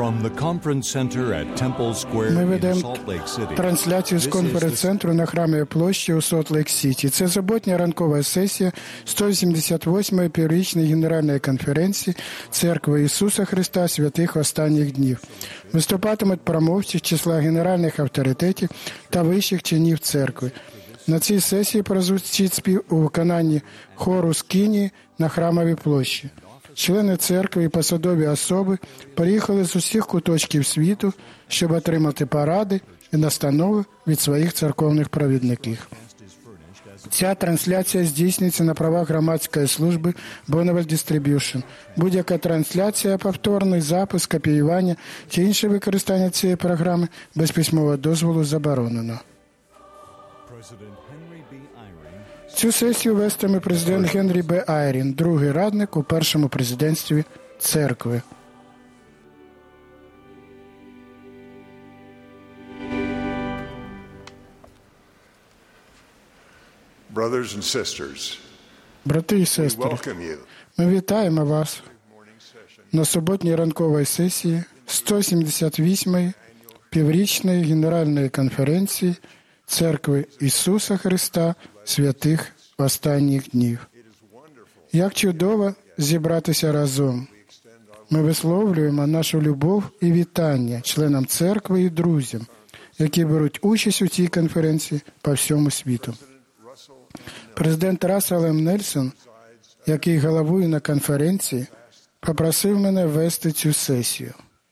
Ми ведемо трансляцію з конференц-центру на Храмовій площі у Солт-Лейк-Сіті. Це суботня ранкова сесія 188-ї піврічної Генеральної конференції Церкви Ісуса Христа Святих Останніх Днів. Виступатимуть промовці з числа генеральних авторитетів та вищих чинів церкви. На цій сесії прозвучить спів у виконанні хору Скинії на Храмовій площі. Члени церкви і посадові особи приїхали з усіх куточків світу, щоб отримати поради і настанови від своїх церковних провідників. Ця трансляція здійснюється на правах громадської служби Bonneville Distribution. Будь-яка трансляція, повторний запис, копіювання чи інше використання цієї програми без письмового дозволу заборонено. Цю сесію вестиме президент Генрі Б. Айрін, другий радник у першому президентстві церкви. Брати і сестри, ми вітаємо вас на суботній ранковій сесії 178-ї піврічної Генеральної конференції Церкви Ісуса Христа Святих Останніх Днів. Як чудово зібратися разом. Ми висловлюємо нашу любов і вітання членам церкви і друзям, які беруть участь у цій конференції по всьому світу. Президент Рассел М. Нельсон, який головує на конференції, попросив мене вести цю сесію.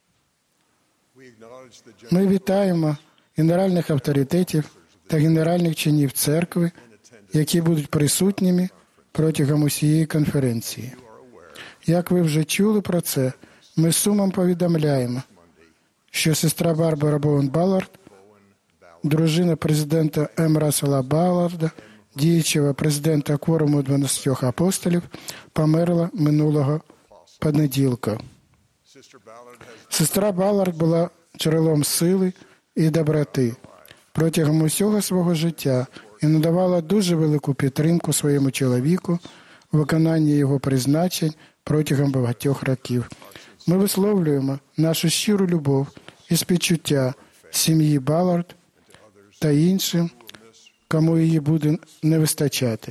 Ми вітаємо генеральних авторитетів та генеральних чинів церкви, які будуть присутніми протягом усієї конференції. Як ви вже чули про це, ми з сумом повідомляємо, що сестра Барбара Боуен Баллард, дружина президента М. Рассела Балларда, діючого президента Кворуму 12 апостолів, померла минулого понеділка. Сестра Баллард була джерелом сили і доброти протягом усього свого життя і надавала дуже велику підтримку своєму чоловіку у виконанні його призначень протягом багатьох років. Ми висловлюємо нашу щиру любов і співчуття сім'ї Баллард та іншим, кому її буде не вистачати.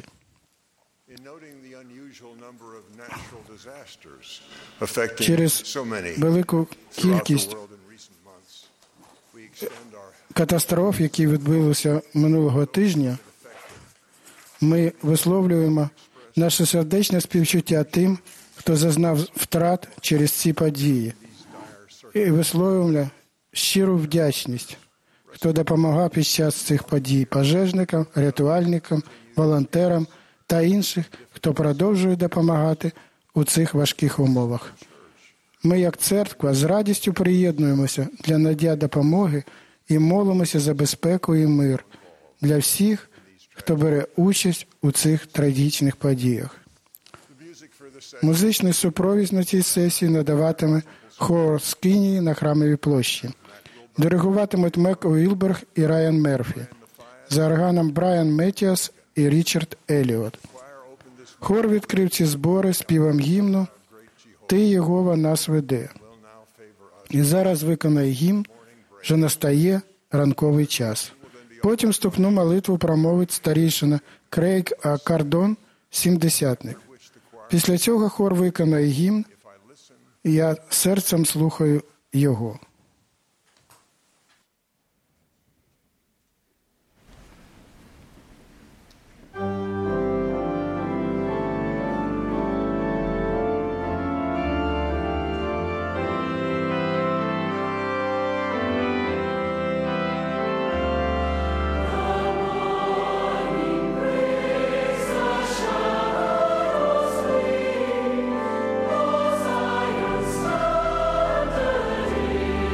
Через велику кількість катастроф, які відбулися минулого тижня, ми висловлюємо наше сердечне співчуття тим, хто зазнав втрат через ці події. І висловлюємо щиру вдячність, хто допомагав під час цих подій пожежникам, рятувальникам, волонтерам та інших, хто продовжує допомагати у цих важких умовах. Ми, як церква, з радістю приєднуємося для надання допомоги і молимося за безпеку і мир для всіх, хто бере участь у цих трагічних подіях. Музичний супровід на цій сесії надаватиме хор Скинії на Храмовій площі. Диригуватимуть Мек Уілберг і Райан Мерфі. За органом Брайан Меттіас і Річард Еліот. Хор відкрив ці збори співом гімну «Ти, Єгова, нас веде». І зараз виконає гімн «Вже настає ранковий час». Потім вступну молитву промовить старійшина Крейг Кардон, сімдесятник. Після цього хор виконає гімн, і я серцем слухаю його. Standard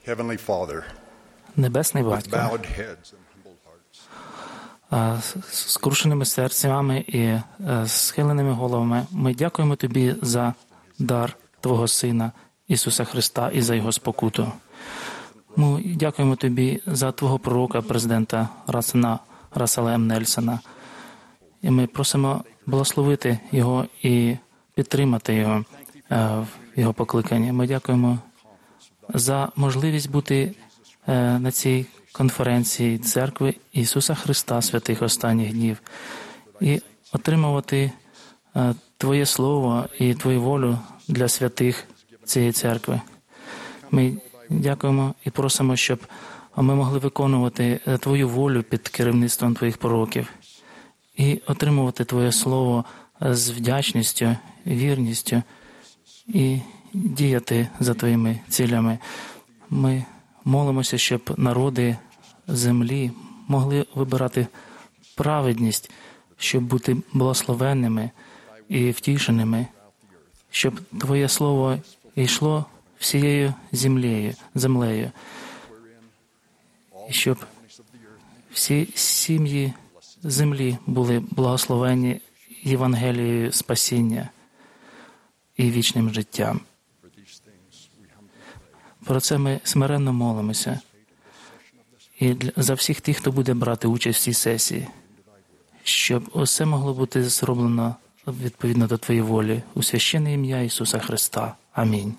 Heavenly Father, Небесний with Батько, bowed heads and humbled hearts, з скрушеними серцями і схиленими головами, ми дякуємо Тобі за дар Твого Сина Ісуса Христа і за Його спокуту. Ми дякуємо Тобі за Твого пророка, президента Рассела М. Нельсона. І ми просимо благословити Його і підтримати Його в Його покликанні. Ми дякуємо за можливість бути на цій конференції Церкви Ісуса Христа святих останніх днів і отримувати Твоє Слово і Твою волю для святих цієї церкви. Ми дякуємо і просимо, щоб ми могли виконувати Твою волю під керівництвом Твоїх пророків і отримувати Твоє Слово з вдячністю, вірністю і діяти за Твоїми цілями. Ми молимося, щоб народи землі могли вибирати праведність, щоб бути благословенними і втішеними, щоб Твоє Слово йшло всією землею, і щоб всі сім'ї землі були благословені Євангелією спасіння і вічним життям. Про це ми смиренно молимося. І за всіх тих, хто буде брати участь в цій сесії, щоб усе могло бути зроблено відповідно до Твоєї волі, у священне ім'я Ісуса Христа. Амінь.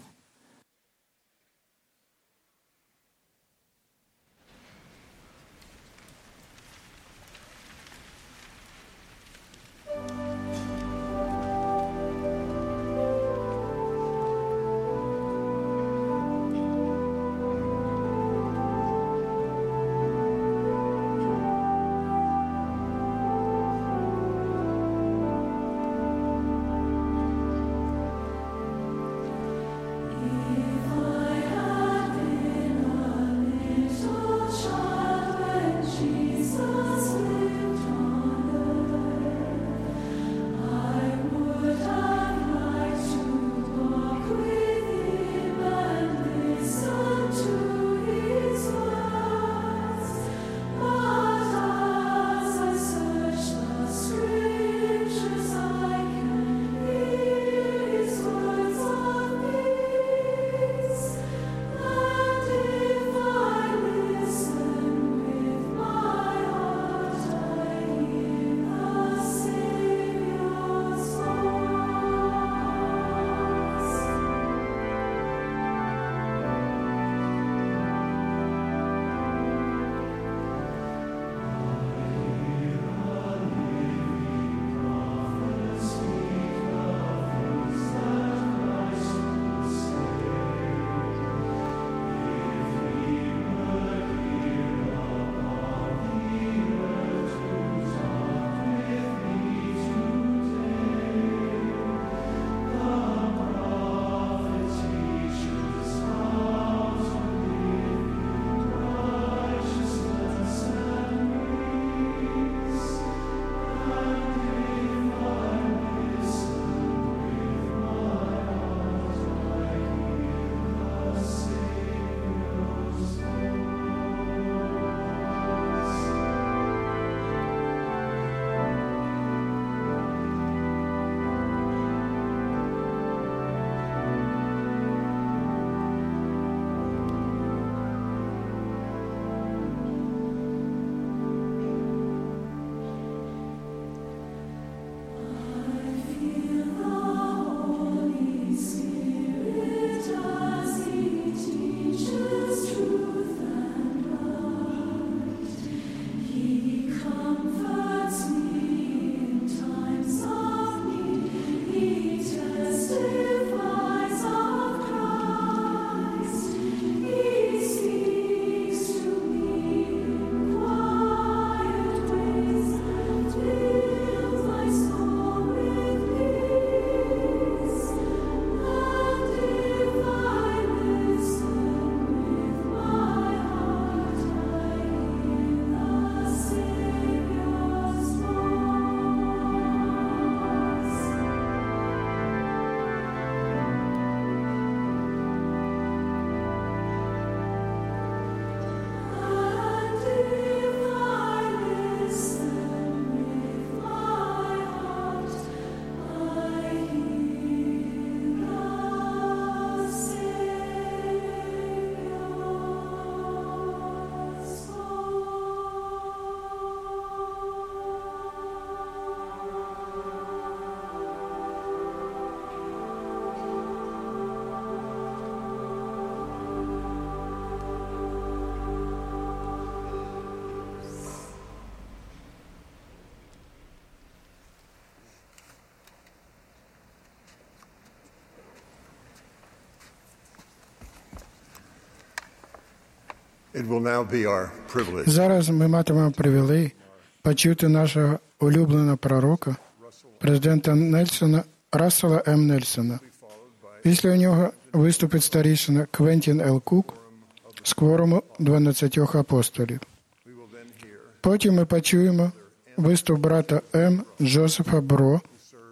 Зараз ми матимемо привілей почути нашого улюбленого пророка, президента Рассела М. Нельсона. Після нього виступить старішина Квентін Л. Кук з кворуму 12 апостолів. Потім ми почуємо виступ брата М. Джозефа Бро,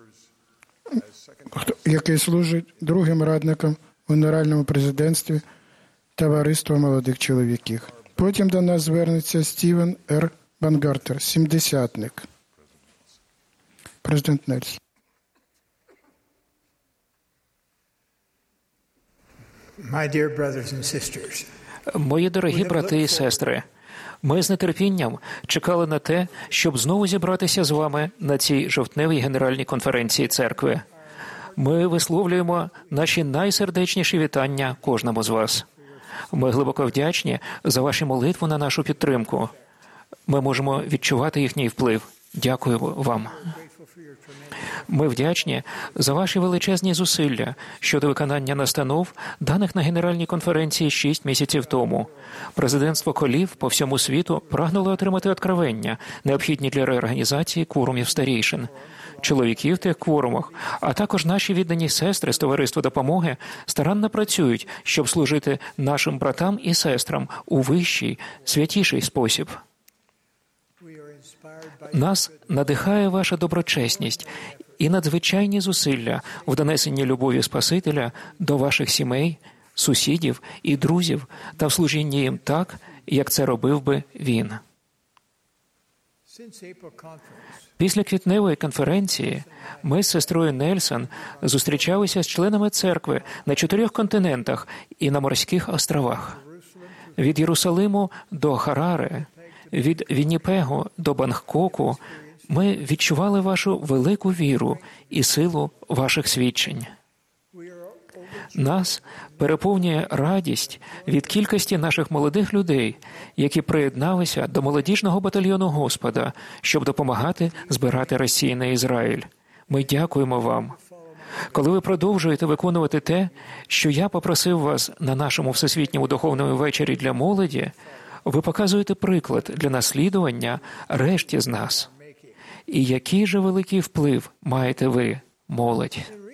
який служить другим радником у генеральному президентстві Товариства молодих чоловіків. Потім до нас звернеться Стівен Р. Бангартер, 70-ник. Президент Нельсон. Мої дорогі брати і сестри, ми з нетерпінням чекали на те, щоб знову зібратися з вами на цій жовтневій генеральній конференції церкви. Ми висловлюємо наші найсердечніші вітання кожному з вас. Ми глибоко вдячні за ваші молитви на нашу підтримку. Ми можемо відчувати їхній вплив. Дякую вам. Ми вдячні за ваші величезні зусилля щодо виконання настанов, даних на Генеральній конференції 6 місяців тому. Президентство колів по всьому світу прагнуло отримати откровення, необхідні для реорганізації кворумів старійшин. Чоловіки в тих кворумах, а також наші віддані сестри з Товариства допомоги старанно працюють, щоб служити нашим братам і сестрам у вищий, святіший спосіб. Нас надихає ваша доброчесність і надзвичайні зусилля в донесенні любові Спасителя до ваших сімей, сусідів і друзів та в служінні їм так, як це робив би Він. Після квітневої конференції ми з сестрою Нельсон зустрічалися з членами церкви на 4 континентах і на морських островах. Від Єрусалиму до Хараре, від Вінніпегу до Бангкоку ми відчували вашу велику віру і силу ваших свідчень. Нас переповнює радість від кількості наших молодих людей, які приєдналися до молодіжного батальйону Господа, щоб допомагати збирати розсіяний Ізраїль. Ми дякуємо вам. Коли ви продовжуєте виконувати те, що я попросив вас на нашому Всесвітньому духовному вечорі для молоді, ви показуєте приклад для наслідування решті з нас. І який же великий вплив маєте ви, молодь?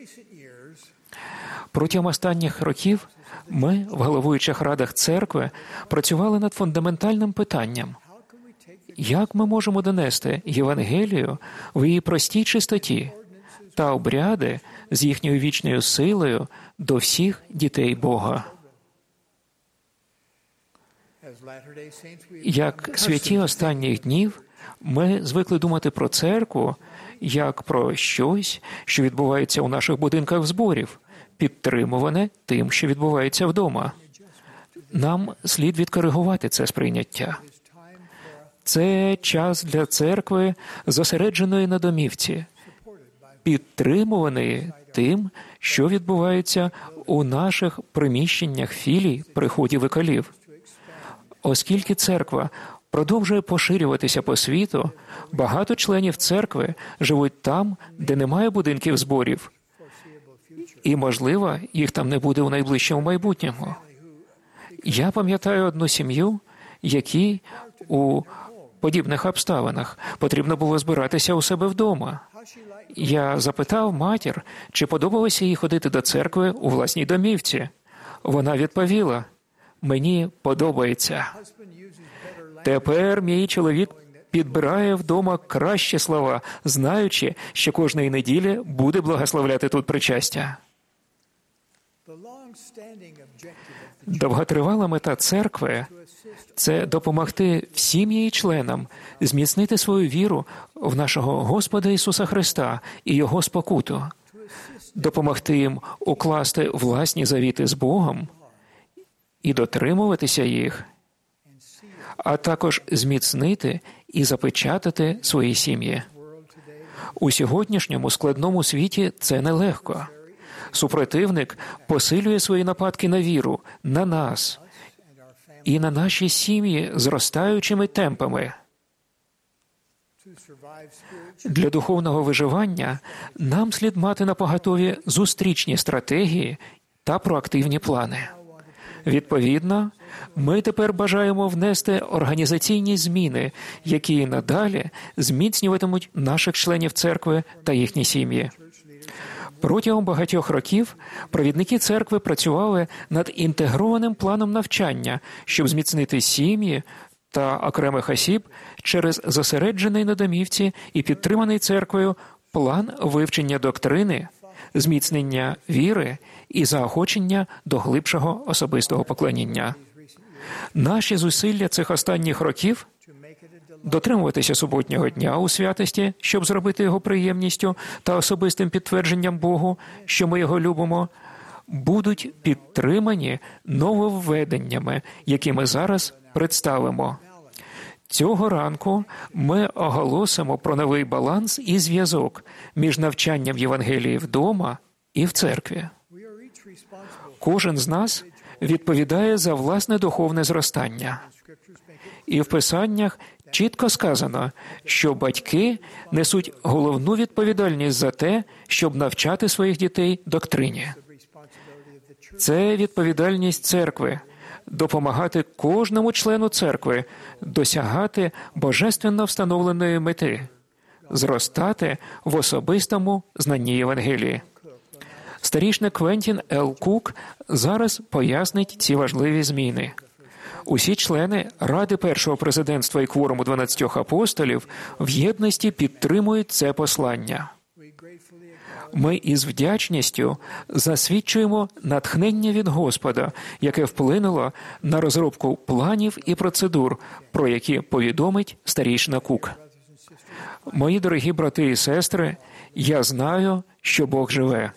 Протягом останніх років ми, в головуючих радах церкви, працювали над фундаментальним питанням. Як ми можемо донести Євангелію в її простій чистоті та обряди з їхньою вічною силою до всіх дітей Бога? Як святі останніх днів, ми звикли думати про церкву як про щось, що відбувається у наших будинках зборів, підтримуване тим, що відбувається вдома. Нам слід відкоригувати це сприйняття. Це час для церкви, зосередженої на домівці, підтримуваної тим, що відбувається у наших приміщеннях філій, приходів і колів. Оскільки церква продовжує поширюватися по світу, багато членів церкви живуть там, де немає будинків зборів. І, можливо, їх там не буде у найближчому майбутньому. Я пам'ятаю одну сім'ю, якій у подібних обставинах потрібно було збиратися у себе вдома. Я запитав матір, чи подобалося їй ходити до церкви у власній домівці. Вона відповіла: «Мені подобається. Тепер мій чоловік підбирає вдома кращі слова, знаючи, що кожної неділі буде благословляти тут причастя». Довготривала мета церкви – це допомогти всім її членам зміцнити свою віру в нашого Господа Ісуса Христа і Його спокуту, допомогти їм укласти власні завіти з Богом і дотримуватися їх, а також зміцнити і запечатати свої сім'ї. У сьогоднішньому складному світі це нелегко. Супротивник посилює свої нападки на віру, на нас і на наші сім'ї зростаючими темпами. Для духовного виживання нам слід мати напоготові зустрічні стратегії та проактивні плани. Відповідно, Ми тепер бажаємо внести організаційні зміни, які надалі зміцнюватимуть наших членів церкви та їхні сім'ї. Протягом багатьох років провідники церкви працювали над інтегрованим планом навчання, щоб зміцнити сім'ї та окремих осіб через зосереджений на домівці і підтриманий церквою план вивчення доктрини, зміцнення віри і заохочення до глибшого особистого поклоніння. Наші зусилля цих останніх років дотримуватися суботнього дня у святості, щоб зробити його приємністю та особистим підтвердженням Богу, що ми його любимо, будуть підтримані нововведеннями, які ми зараз представимо. Цього ранку ми оголосимо про новий баланс і зв'язок між навчанням Євангелії вдома і в церкві. Кожен з нас відповідає за власне духовне зростання. І в Писаннях чітко сказано, що батьки несуть головну відповідальність за те, щоб навчати своїх дітей доктрині. Це відповідальність церкви – допомагати кожному члену церкви досягати божественно встановленої мети – зростати в особистому знанні Євангелії. Старішник Квентін Л. Кук зараз пояснить ці важливі зміни. Усі члени Ради Першого президентства і кворуму 12 апостолів в єдності підтримують це послання. Ми із вдячністю засвідчуємо натхнення від Господа, яке вплинуло на розробку планів і процедур, про які повідомить старішина Кук. Мої дорогі брати і сестри, я знаю, що Бог живе.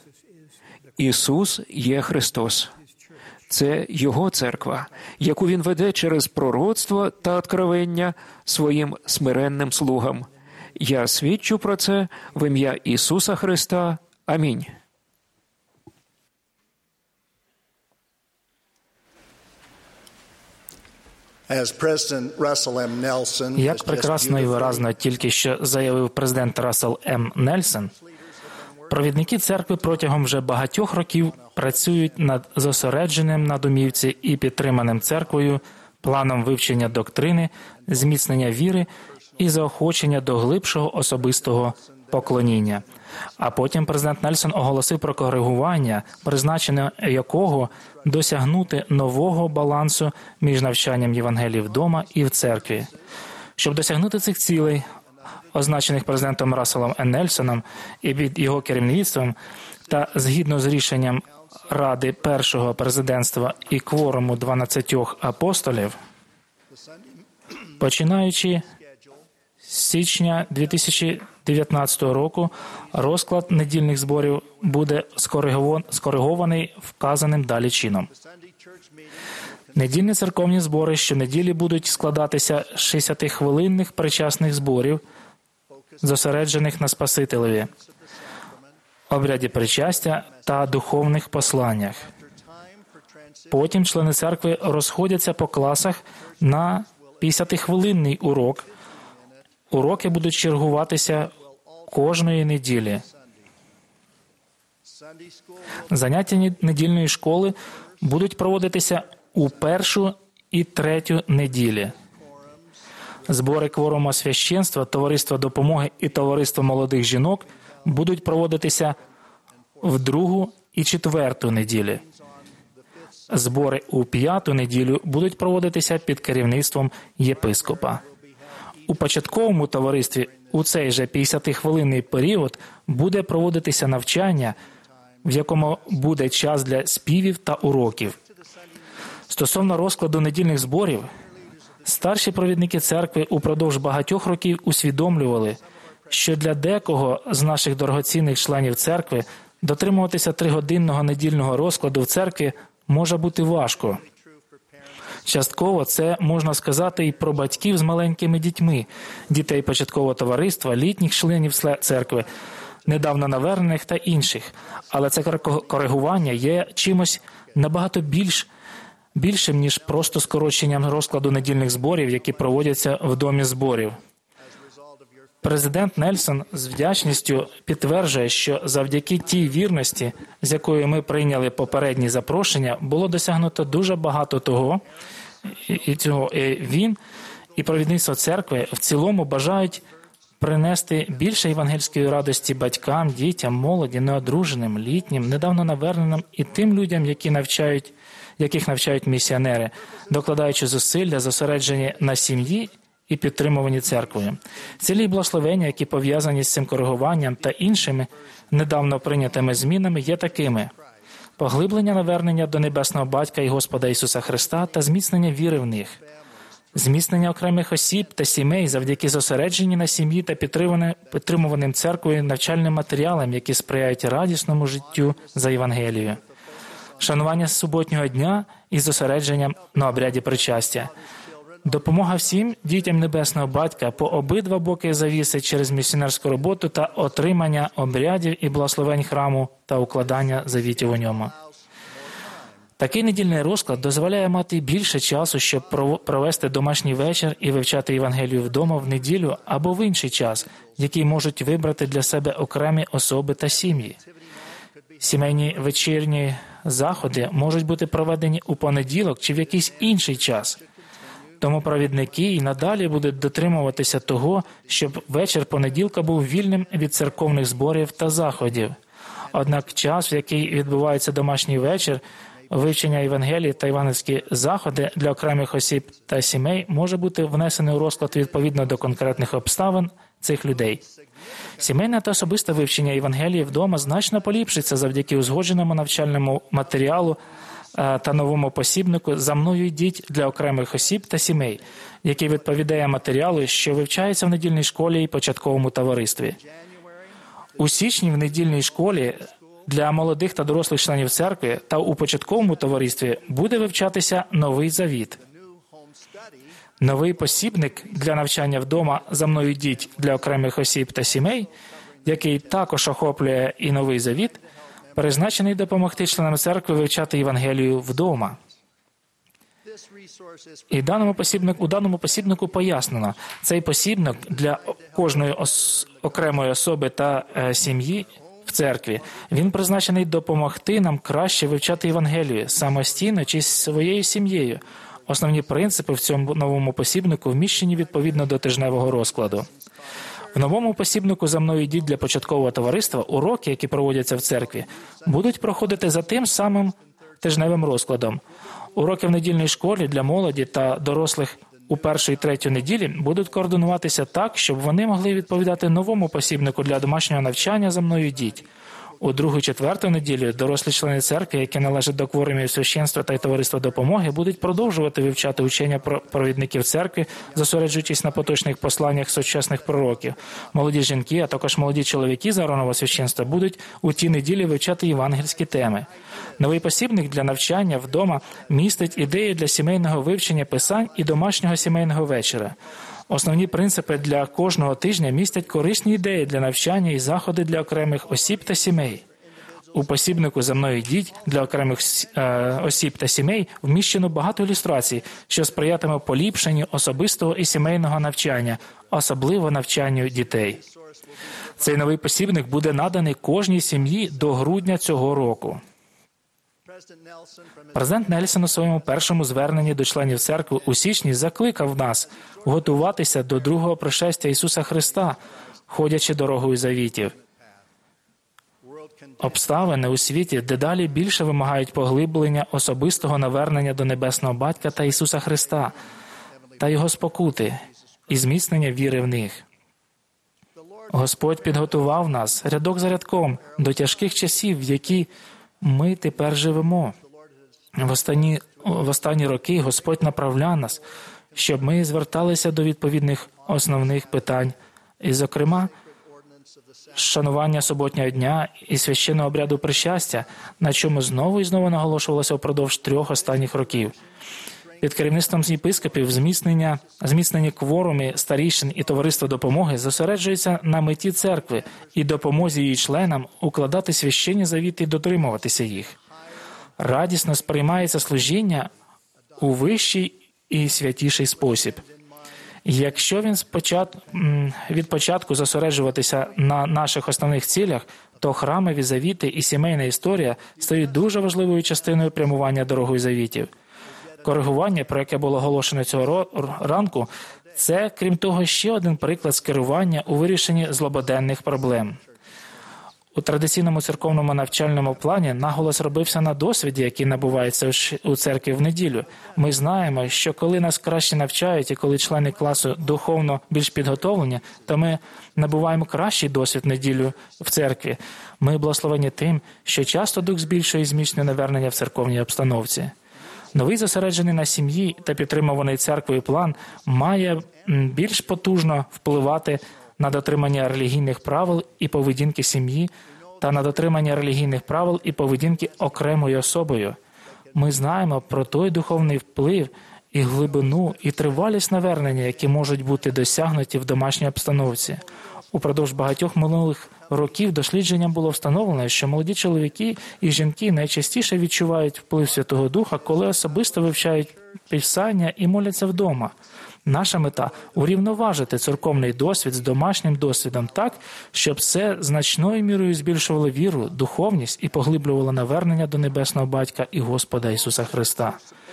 Ісус є Христос. Це Його церква, яку Він веде через пророцтво та откровення своїм смиренним слугам. Я свідчу про це в ім'я Ісуса Христа. Амінь. Як прекрасно і виразно тільки що заявив президент Рассел М. Нельсон, провідники церкви протягом вже багатьох років працюють над зосередженим на домівці і підтриманим церквою планом вивчення доктрини, зміцнення віри і заохочення до глибшого особистого поклоніння. А потім президент Нельсон оголосив про коригування, призначення якого досягнути нового балансу між навчанням Євангелії вдома і в церкві. Щоб досягнути цих цілей, означених президентом Расселом Н. Нельсоном і під його керівництвом, та згідно з рішенням Ради Першого президентства і кворуму 12 апостолів, починаючи з січня 2019 року, розклад недільних зборів буде скоригований вказаним далі чином. Недільні церковні збори щонеділі будуть складатися з 60-хвилинних причасних зборів, зосереджених на Спасителеві, обряді причастя та духовних посланнях. Потім члени церкви розходяться по класах на 50-хвилинний урок. Уроки будуть чергуватися кожної неділі. Заняття недільної школи будуть проводитися у першу і третю неділі. Збори кворуму священства, товариства допомоги і товариства молодих жінок будуть проводитися в другу і четверту неділі. Збори у п'яту неділю будуть проводитися під керівництвом єпископа. У початковому товаристві у цей же 50-хвилинний період буде проводитися навчання, в якому буде час для співів та уроків. Стосовно розкладу недільних зборів, старші провідники церкви упродовж багатьох років усвідомлювали, що для декого з наших дорогоцінних членів церкви дотримуватися 3-годинного недільного розкладу в церкві може бути важко. Частково це можна сказати і про батьків з маленькими дітьми, дітей початкового товариства, літніх членів церкви, недавно навернених та інших. Але це коригування є чимось набагато більшим, ніж просто скороченням розкладу недільних зборів, які проводяться в домі зборів. Президент Нельсон з вдячністю підтверджує, що завдяки тій вірності, з якою ми прийняли попередні запрошення, було досягнуто дуже багато того, і він і провідництво церкви в цілому бажають принести більше євангельської радості батькам, дітям, молоді, неодруженим, літнім, недавно наверненим і тим людям, яких навчають місіонери, докладаючи зусилля, зосереджені на сім'ї і підтримувані церквою. Цілі й благословення, які пов'язані з цим коригуванням та іншими недавно прийнятими змінами, є такими: поглиблення навернення до Небесного Батька і Господа Ісуса Христа та зміцнення віри в них, зміцнення окремих осіб та сімей завдяки зосередженні на сім'ї та підтримуваним церквою навчальним матеріалам, які сприяють радісному життю за Євангелією, шанування суботнього дня із зосередженням на обряді причастя, допомога всім дітям Небесного Батька по обидва боки завіси через місіонерську роботу та отримання обрядів і благословень храму та укладання завітів у ньому. Такий недільний розклад дозволяє мати більше часу, щоб провести домашній вечір і вивчати Євангелію вдома в неділю або в інший час, який можуть вибрати для себе окремі особи та сім'ї. Сімейні вечірні заходи можуть бути проведені у понеділок чи в якийсь інший час. Тому провідники і надалі будуть дотримуватися того, щоб вечір понеділка був вільним від церковних зборів та заходів. Однак час, в який відбувається домашній вечір, вивчення Євангелії та євангельські заходи для окремих осіб та сімей може бути внесений у розклад відповідно до конкретних обставин цих людей. Сімейне та особисте вивчення Євангелії вдома значно поліпшиться завдяки узгодженому навчальному матеріалу та новому посібнику «За мною йдіть» для окремих осіб та сімей, який відповідає матеріалу, що вивчається в недільній школі і початковому товаристві. У січні в недільній школі для молодих та дорослих членів церкви та у початковому товаристві буде вивчатися Новий Завіт. Новий посібник для навчання вдома «За мною йдіть» для окремих осіб та сімей, який також охоплює і Новий Завіт, призначений допомогти членам церкви вивчати Євангелію вдома. І у даному посібнику пояснено, цей посібник для кожної окремої особи та сім'ї в церкві, він призначений допомогти нам краще вивчати Євангелію самостійно чи з своєю сім'єю. Основні принципи в цьому новому посібнику вміщені відповідно до тижневого розкладу. В новому посібнику «За мною йдіть» для початкового товариства уроки, які проводяться в церкві, будуть проходити за тим самим тижневим розкладом. Уроки в недільній школі для молоді та дорослих у першу і третю неділі будуть координуватися так, щоб вони могли відповідати новому посібнику для домашнього навчання «За мною йдіть». У другу і четверту неділю дорослі члени церкви, які належать до кворумів священства та й товариства допомоги, будуть продовжувати вивчати учення провідників церкви, зосереджуючись на поточних посланнях сучасних пророків. Молоді жінки, а також молоді чоловіки з Ааронового священства будуть у ті неділі вивчати євангельські теми. Новий посібник для навчання вдома містить ідеї для сімейного вивчення писань і домашнього сімейного вечора. Основні принципи для кожного тижня містять корисні ідеї для навчання і заходи для окремих осіб та сімей. У посібнику «За мною йдіть» для окремих осіб та сімей вміщено багато ілюстрацій, що сприятиме поліпшенню особистого і сімейного навчання, особливо навчанню дітей. Цей новий посібник буде наданий кожній сім'ї до грудня цього року. Президент Нельсон у своєму першому зверненні до членів церкви у січні закликав нас готуватися до другого пришестя Ісуса Христа, ходячи дорогою завітів. Обставини у світі дедалі більше вимагають поглиблення особистого навернення до Небесного Батька та Ісуса Христа та Його спокути і зміцнення віри в них. Господь підготував нас рядок за рядком до тяжких часів, в які ми тепер живемо. В останні роки Господь направляв нас, щоб ми зверталися до відповідних основних питань, і, зокрема, шанування суботнього дня і священного обряду причастя, на чому знову і знову наголошувалося впродовж 3 останніх років. Під керівництвом єпископів зміцнені кворуми старійшин і товариства допомоги зосереджуються на меті церкви і допомозі її членам укладати священні завіти і дотримуватися їх. Радісно сприймається служіння у вищий і святіший спосіб. Якщо він від початку зосереджуватися на наших основних цілях, то храмові завіти і сімейна історія стають дуже важливою частиною прямування дорогою завітів. Коригування, про яке було оголошено цього ранку, це, крім того, ще один приклад скерування у вирішенні злободенних проблем. У традиційному церковному навчальному плані наголос робився на досвіді, який набувається у церкві в неділю. Ми знаємо, що коли нас краще навчають і коли члени класу духовно більш підготовлені, то ми набуваємо кращий досвід неділю в церкві. Ми благословені тим, що часто Дух збільшує і зміцнює навернення в церковній обстановці. Новий зосереджений на сім'ї та підтримуваний церквою план має більш потужно впливати на дотримання релігійних правил і поведінки сім'ї та на дотримання релігійних правил і поведінки окремою особою. Ми знаємо про той духовний вплив і глибину, і тривалість навернення, які можуть бути досягнуті в домашній обстановці. Упродовж багатьох минулих років дослідженням було встановлено, що молоді чоловіки і жінки найчастіше відчувають вплив Святого Духа, коли особисто вивчають Писання і моляться вдома. Наша мета – урівноважити церковний досвід з домашнім досвідом так, щоб це значною мірою збільшувало віру, духовність і поглиблювало навернення до Небесного Батька і Господа Ісуса Христа.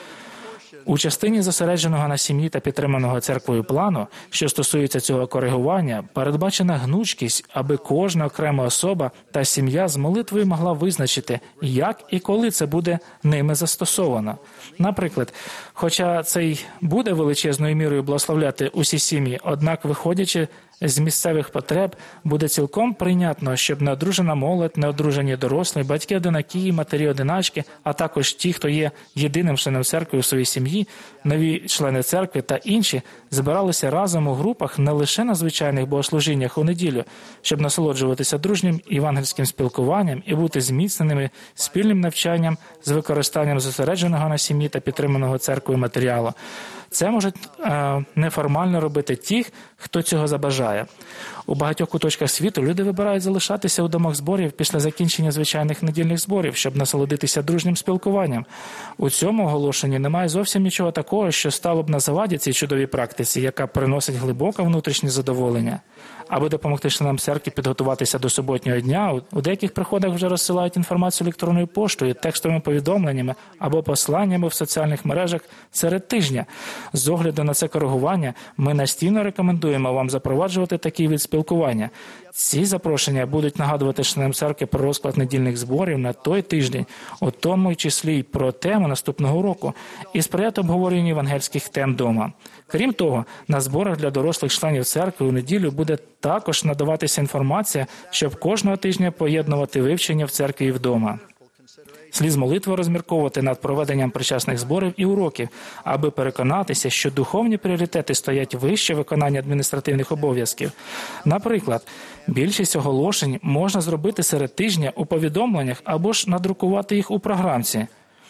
У частині зосередженого на сім'ї та підтриманого церквою плану, що стосується цього коригування, передбачена гнучкість, аби кожна окрема особа та сім'я з молитвою могла визначити, як і коли це буде ними застосовано. Наприклад, хоча це й буде величезною мірою благословляти усі сім'ї, однак, виходячи з місцевих потреб, буде цілком прийнятно, щоб неодружена молодь, неодружені дорослі, батьки-одинаки, матері-одиначки, а також ті, хто є єдиним членом церкви у своїй сім'ї, нові члени церкви та інші збиралися разом у групах не лише на звичайних богослужіннях у неділю, щоб насолоджуватися дружнім євангельським спілкуванням і бути зміцненими спільним навчанням з використанням зосередженого на сім'ї та підтриманого церквою матеріалу. Це можуть неформально робити ті, хто цього забажає. У багатьох куточках світу люди вибирають залишатися у домах зборів після закінчення звичайних недільних зборів, щоб насолодитися дружнім спілкуванням. У цьому оголошенні немає зовсім нічого такого, що стало б на заваді цій чудовій практиці, яка приносить глибоке внутрішнє задоволення. Аби допомогти членам церкви підготуватися до суботнього дня, у деяких приходах вже розсилають інформацію електронною поштою, текстовими повідомленнями або посланнями в соціальних мережах серед тижня. З огляду на це коригування, ми настійно рекомендуємо вам запроваджувати такий вид спілкування. Ці запрошення будуть нагадувати членам церкви про розклад недільних зборів на той тиждень, у тому числі й про тему наступного року, і сприяти обговоренню євангельських тем дома. Крім того, на зборах для дорослих членів церкви у неділю буде також надаватися інформація, щоб кожного тижня поєднувати вивчення в церкві і вдома. Слід з молитвою розмірковувати над проведенням причасних зборів і уроків, аби переконатися, що духовні пріоритети стоять вище виконання адміністративних обов'язків. Наприклад, більшість оголошень можна зробити серед тижня у повідомленнях або ж надрукувати їх у програмці.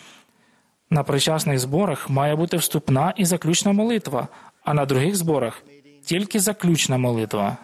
На причасних зборах має бути вступна і заключна молитва, а на других зборах – тільки заключна молитва.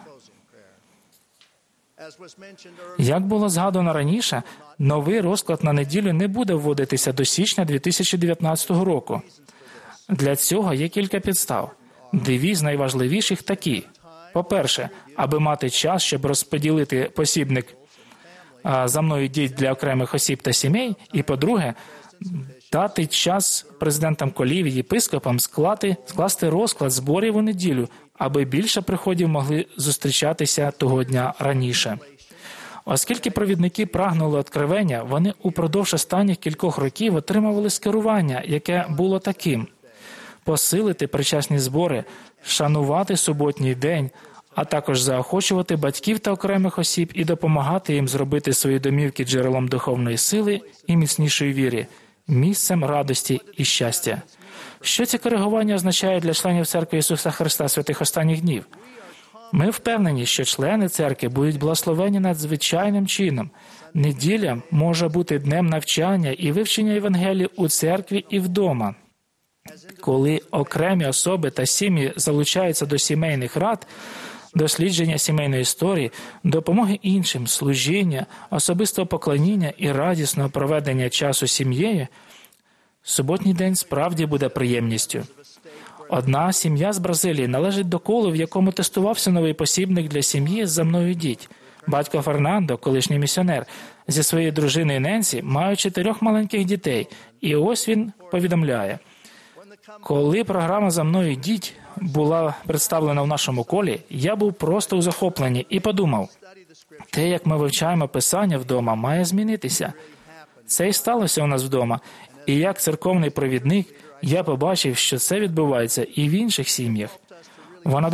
Як було згадано раніше, новий розклад на неділю не буде вводитися до січня 2019 року. Для цього є кілька підстав. Дві з найважливіших такі. По-перше, аби мати час, щоб розподілити посібник «За мною йдіть» для окремих осіб та сімей. І по-друге, дати час президентам колів і єпископам скласти розклад зборів у неділю, аби більше приходів могли зустрічатися того дня раніше. Оскільки провідники прагнули откровення, вони упродовж останніх кількох років отримували скерування, яке було таким: посилити причасні збори, шанувати суботній день, а також заохочувати батьків та окремих осіб і допомагати їм зробити свої домівки джерелом духовної сили і міцнішої віри, місцем радості і щастя. Що ці коригування означають для членів Церкви Ісуса Христа святих останніх днів? Ми впевнені, що члени церкви будуть благословені надзвичайним чином. Неділя може бути днем навчання і вивчення Євангелії у церкві і вдома. Коли окремі особи та сім'ї залучаються до сімейних рад, дослідження сімейної історії, допомоги іншим, служіння, особистого поклоніння і радісного проведення часу з сім'єю, суботній день справді буде приємністю. Одна сім'я з Бразилії належить до колу, в якому тестувався новий посібник для сім'ї «За мною йдіть». Батько Фернандо, колишній місіонер, зі своєю дружиною Ненсі мають 4 маленьких дітей. І ось він повідомляє: коли програма «За мною йдіть» була представлена в нашому колі, я був просто у захопленні і подумав, те, як ми вивчаємо Писання вдома, має змінитися. Це і сталося у нас вдома. І як церковний провідник, я побачив, що це відбувається і в інших сім'ях. Вона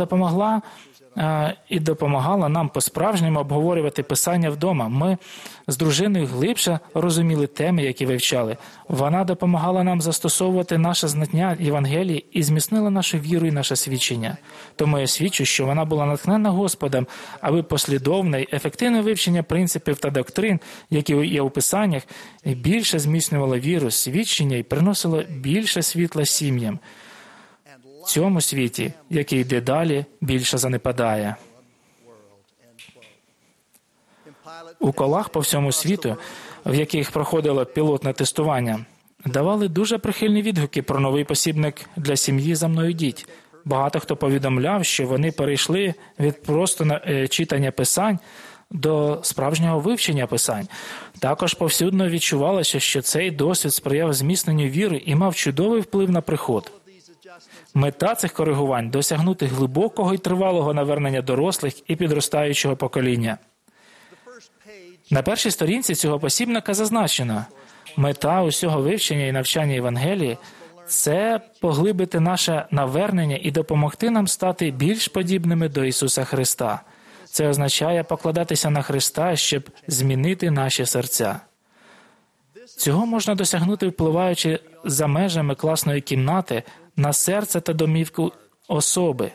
допомагала нам по-справжньому обговорювати Писання вдома. Ми з дружиною глибше розуміли теми, які вивчали. Вона допомагала нам застосовувати наше знання Євангелії і зміцнила нашу віру і наше свідчення. Тому я свідчу, що вона була натхнена Господом, аби послідовне і ефективне вивчення принципів та доктрин, які є у Писаннях, більше зміцнювало віру, свідчення і приносило більше світла сім'ям. В цьому світі, який йде далі, більше занепадає. У колах по всьому світу, в яких проходило пілотне тестування, давали дуже прихильні відгуки про новий посібник для сім'ї «За мною йдіть». Багато хто повідомляв, що вони перейшли від просто читання Писань до справжнього вивчення Писань. Також повсюдно відчувалося, що цей досвід сприяв зміцненню віри і мав чудовий вплив на приход. Мета цих коригувань – досягнути глибокого і тривалого навернення дорослих і підростаючого покоління. На першій сторінці цього посібника зазначено: мета усього вивчення і навчання Євангелії – це поглибити наше навернення і допомогти нам стати більш подібними до Ісуса Христа. Це означає покладатися на Христа, щоб змінити наші серця. Цього можна досягнути, впливаючи за межами класної кімнати на серце та домівку особи.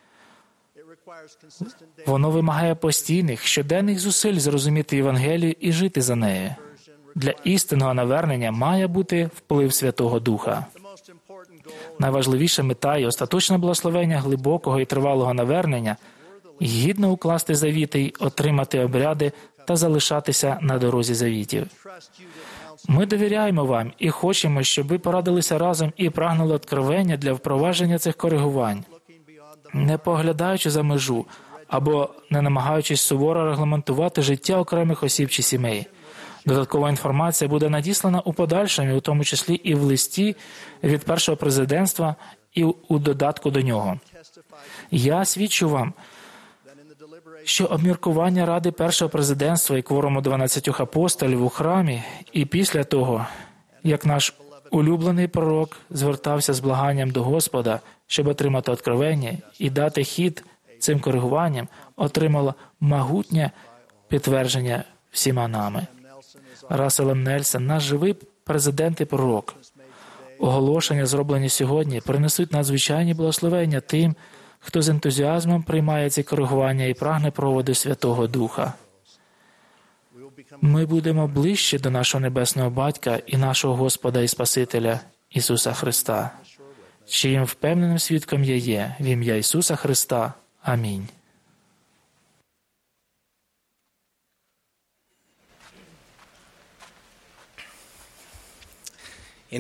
Воно вимагає постійних, щоденних зусиль зрозуміти Євангелію і жити за нею. Для істинного навернення має бути вплив Святого Духа. Найважливіша мета і остаточне благословення глибокого і тривалого навернення – гідно укласти завіти й отримати обряди та залишатися на дорозі завітів. Ми довіряємо вам і хочемо, щоб ви порадилися разом і прагнули откровення для впровадження цих коригувань, не поглядаючи за межу або не намагаючись суворо регламентувати життя окремих осіб чи сімей. Додаткова інформація буде надіслана у подальшому, у тому числі і в листі від першого президентства і у додатку до нього. Я свідчу вам, що обміркування Ради першого президентства і кворуму 12 апостолів у храмі і після того, як наш улюблений пророк звертався з благанням до Господа, щоб отримати откровення і дати хід цим коригуванням, отримало могутнє підтвердження всіма нами. Рассел М. Нельсон, наш живий президент і пророк. Оголошення, зроблені сьогодні, принесуть надзвичайні благословення тим, хто з ентузіазмом приймає ці коригування і прагне проводу Святого Духа. Ми будемо ближче до нашого Небесного Батька і нашого Господа і Спасителя Ісуса Христа, чиїм впевненим свідком я є, в ім'я Ісуса Христа. Амінь. У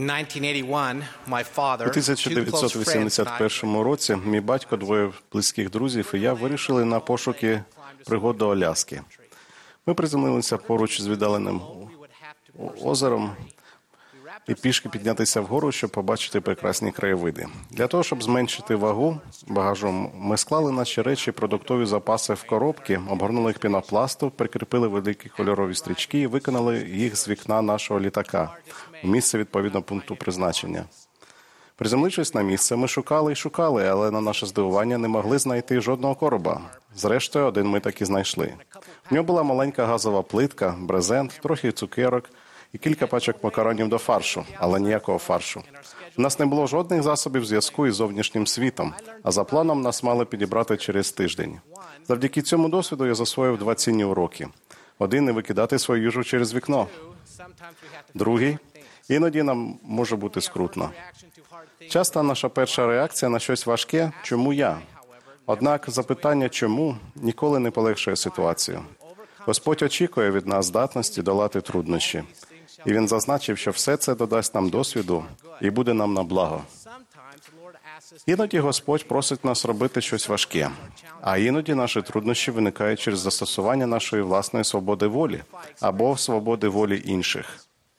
1981 році мій батько, двоє близьких друзів і я вирішили на пошуки пригод до Аляски. Ми приземлилися поруч з віддаленим озером і пішки піднятися вгору, щоб побачити прекрасні краєвиди. Для того, щоб зменшити вагу багажу, ми склали наші речі, продуктові запаси в коробки, обгорнули їх пінопласту, прикріпили великі кольорові стрічки і виконали їх з вікна нашого літака у місце відповідно пункту призначення. Приземлившись на місце, ми шукали і шукали, але на наше здивування не могли знайти жодного короба. Зрештою, один ми таки знайшли. В нього була маленька газова плитка, брезент, трохи цукерок і кілька пачок макаронів до фаршу, але ніякого фаршу. У нас не було жодних засобів зв'язку із зовнішнім світом, а за планом нас мали підібрати через тиждень. Завдяки цьому досвіду я засвоїв 2 цінні уроки. Один – не викидати свою їжу через вікно. Другий – іноді нам може бути скрутно. Часто наша перша реакція на щось важке – чому я? Однак запитання «чому» ніколи не полегшує ситуацію. Господь очікує від нас здатності долати труднощі. І Він зазначив, що все це додасть нам досвіду і буде нам на благо. Іноді Господь просить нас робити щось важке, а іноді наші труднощі виникають через застосування нашої власної свободи волі або свободи волі інших.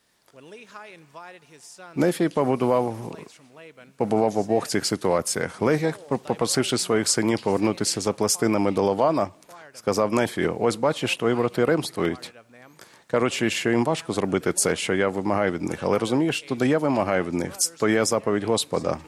Нефій побував в обох цих ситуаціях. Легій, попросивши своїх синів повернутися за пластинами до Лавана, сказав Нефію: «Ось бачиш, твої брати ремствують, кажучи, що їм важко зробити це, що я вимагаю від них. Але розумієш, то де я вимагаю від них, то є заповідь Господа».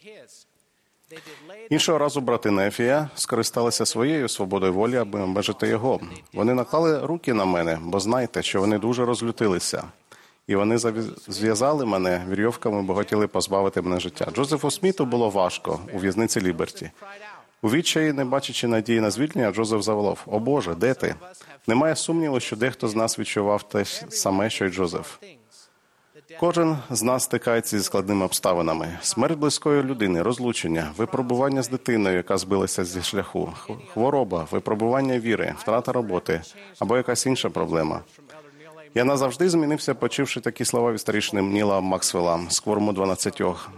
Іншого разу брати Нефія скористалися своєю свободою волі, аби обмежити його. Вони наклали руки на мене, бо знайте, що вони дуже розлютилися. І вони зв'язали мене вірьовками, бо хотіли позбавити мене життя. Джозефу Сміту було важко у в'язниці Ліберті. У відчаї, не бачачи надії на звільнення, Джозеф заволав: «О Боже, де ти?» Немає сумніву, що дехто з нас відчував те саме, що й Джозеф. Кожен з нас стикається зі складними обставинами. Смерть близької людини, розлучення, випробування з дитиною, яка збилася зі шляху, хвороба, випробування віри, втрата роботи або якась інша проблема. Я назавжди змінився, почувши такі слова від старішини Ніла Максвелла з кворуму 12.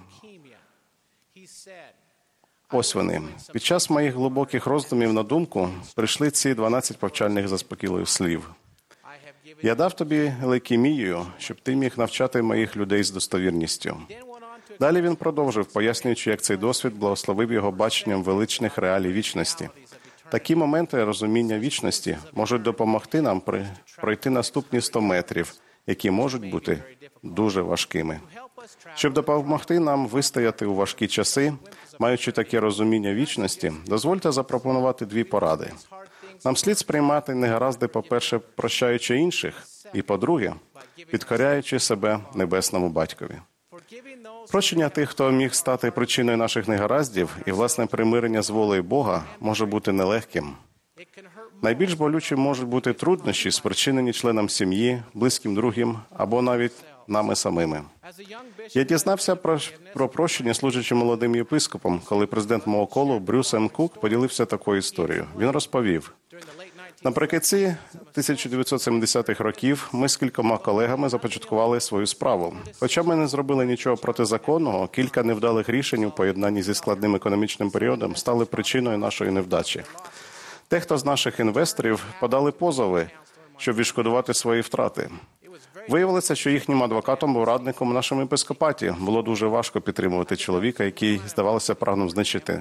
Ось вони. Під час моїх глибоких роздумів на думку прийшли ці 12 повчальних заспокійливих слів. «Я дав тобі лейкемію, щоб ти міг навчати моїх людей з достовірністю». Далі він продовжив, пояснюючи, як цей досвід благословив його баченням величних реалій вічності. Такі моменти розуміння вічності можуть допомогти нам пройти наступні 100 метрів, які можуть бути дуже важкими. Щоб допомогти нам вистояти у важкі часи, маючи таке розуміння вічності, дозвольте запропонувати 2 поради. Нам слід сприймати негаразди, по-перше, прощаючи інших, і, по-друге, підкоряючи себе Небесному Батькові. Прощення тих, хто міг стати причиною наших негараздів, і власне примирення з волею Бога може бути нелегким. Найбільш болючим можуть бути труднощі, спричинені членам сім'ї, близьким другим або навіть нами самими. Я дізнався про прощення, служачи молодим єпископом, коли президент мого колу Брюс М. Кук поділився такою історією. Він розповів: наприкінці 1970-х років ми з кількома колегами започаткували свою справу. Хоча ми не зробили нічого протизаконного, кілька невдалих рішень у поєднанні зі складним економічним періодом стали причиною нашої невдачі. Дехто з наших інвесторів подали позови, щоб відшкодувати свої втрати. Виявилося, що їхнім адвокатом був радником у нашому єпископаті. Було дуже важко підтримувати чоловіка, який, здавалося, прагнув знищити.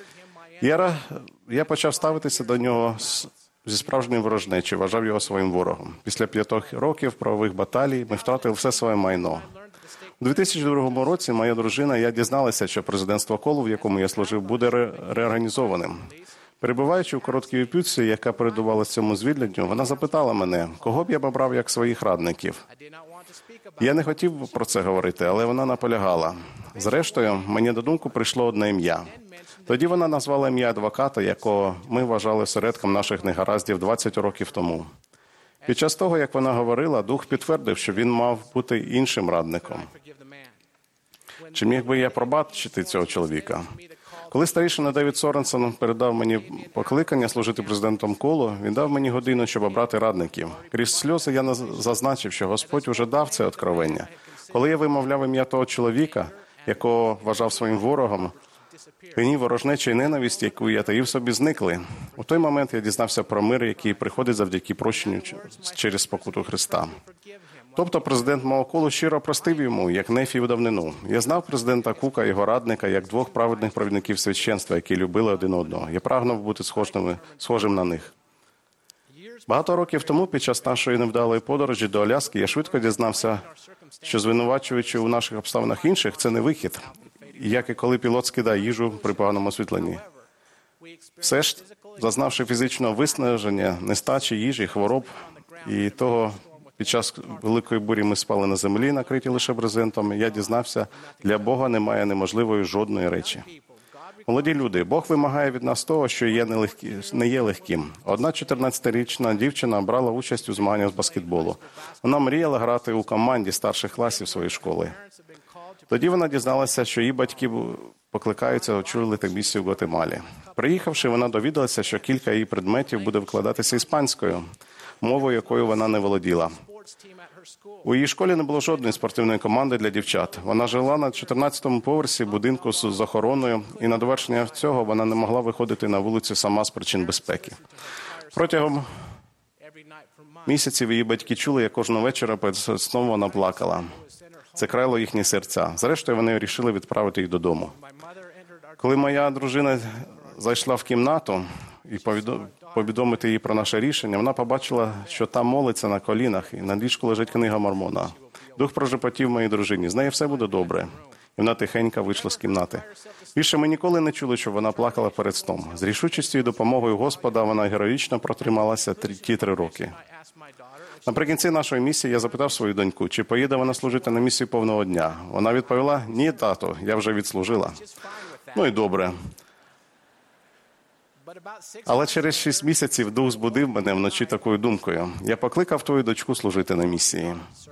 Я почав ставитися до нього зі справжньою ворожнечою, вважав його своїм ворогом. Після 5 років правових баталій ми втратили все своє майно. У 2002 році моя дружина і я дізналися, що президентство колу, в якому я служив, буде реорганізованим. Перебуваючи в короткій відпустці, яка передувала цьому звільненню, вона запитала мене, кого б я обрав як своїх радників. Я не хотів про це говорити, але вона наполягала. Зрештою, мені до думки прийшло одне ім'я. Тоді вона назвала ім'я адвоката, якого ми вважали осередком наших негараздів 20 років тому. Під час того, як вона говорила, Дух підтвердив, що він мав бути іншим радником. Чи міг би я пробачити цього чоловіка? Коли старішина Девід Соренсон передав мені покликання служити президентом колу, він дав мені годину, щоб обрати радників. Крізь сльози я зазначив, що Господь уже дав це откровення. Коли я вимовляв ім'я того чоловіка, якого вважав своїм ворогом, гнів, ворожнеча і ненависть, яку я таїв собі, зникли. У той момент я дізнався про мир, який приходить завдяки прощенню через спокуту Христа. Тобто президент мого колу щиро простив йому, як Нефі у давнину. Я знав президента Кука, його радника, як 2 праведних провідників священства, які любили один одного. Я прагнув бути схожим на них. Багато років тому, під час нашої невдалої подорожі до Аляски, я швидко дізнався, що звинувачуючи у наших обставинах інших, це не вихід. Як і коли пілот скидає їжу при поганому освітленні. Все ж, зазнавши фізичного виснаження, нестачі їжі, хвороб і того, під час великої бурі ми спали на землі, накриті лише брезентом, я дізнався, для Бога немає неможливої жодної речі. Молоді люди, Бог вимагає від нас того, що не є легким. Одна 14-річна дівчина брала участь у змаганнях з баскетболу. Вона мріяла грати у команді старших класів своєї школи. Тоді вона дізналася, що її батьки покликаються очолити місію в Гватемалі. Приїхавши, вона довідалася, що кілька її предметів буде викладатися іспанською, мовою, якою вона не володіла. У її школі не було жодної спортивної команди для дівчат. Вона жила на 14-му поверсі будинку з охороною, і на довершення цього вона не могла виходити на вулицю сама з причин безпеки. Протягом місяців її батьки чули, як кожного вечора перед сном вона плакала. Це крайло їхні серця. Зрештою, вони вирішили відправити їх додому. Коли моя дружина зайшла в кімнату і повідомити їй про наше рішення, вона побачила, що там молиться на колінах, і на ліжку лежить книга Мормона. Дух прошепотів моїй дружині: з нею все буде добре. І вона тихенько вийшла з кімнати. Більше ми ніколи не чули, що вона плакала перед сном. З рішучістю і допомогою Господа вона героїчно протрималася ті 3 роки. Наприкінці нашої місії я запитав свою доньку, чи поїде вона служити на місію повного дня. Вона відповіла: ні, тато, я вже відслужила. Ну і добре. Але через 6 місяців Дух збудив мене вночі такою думкою: я покликав твою дочку служити на місії.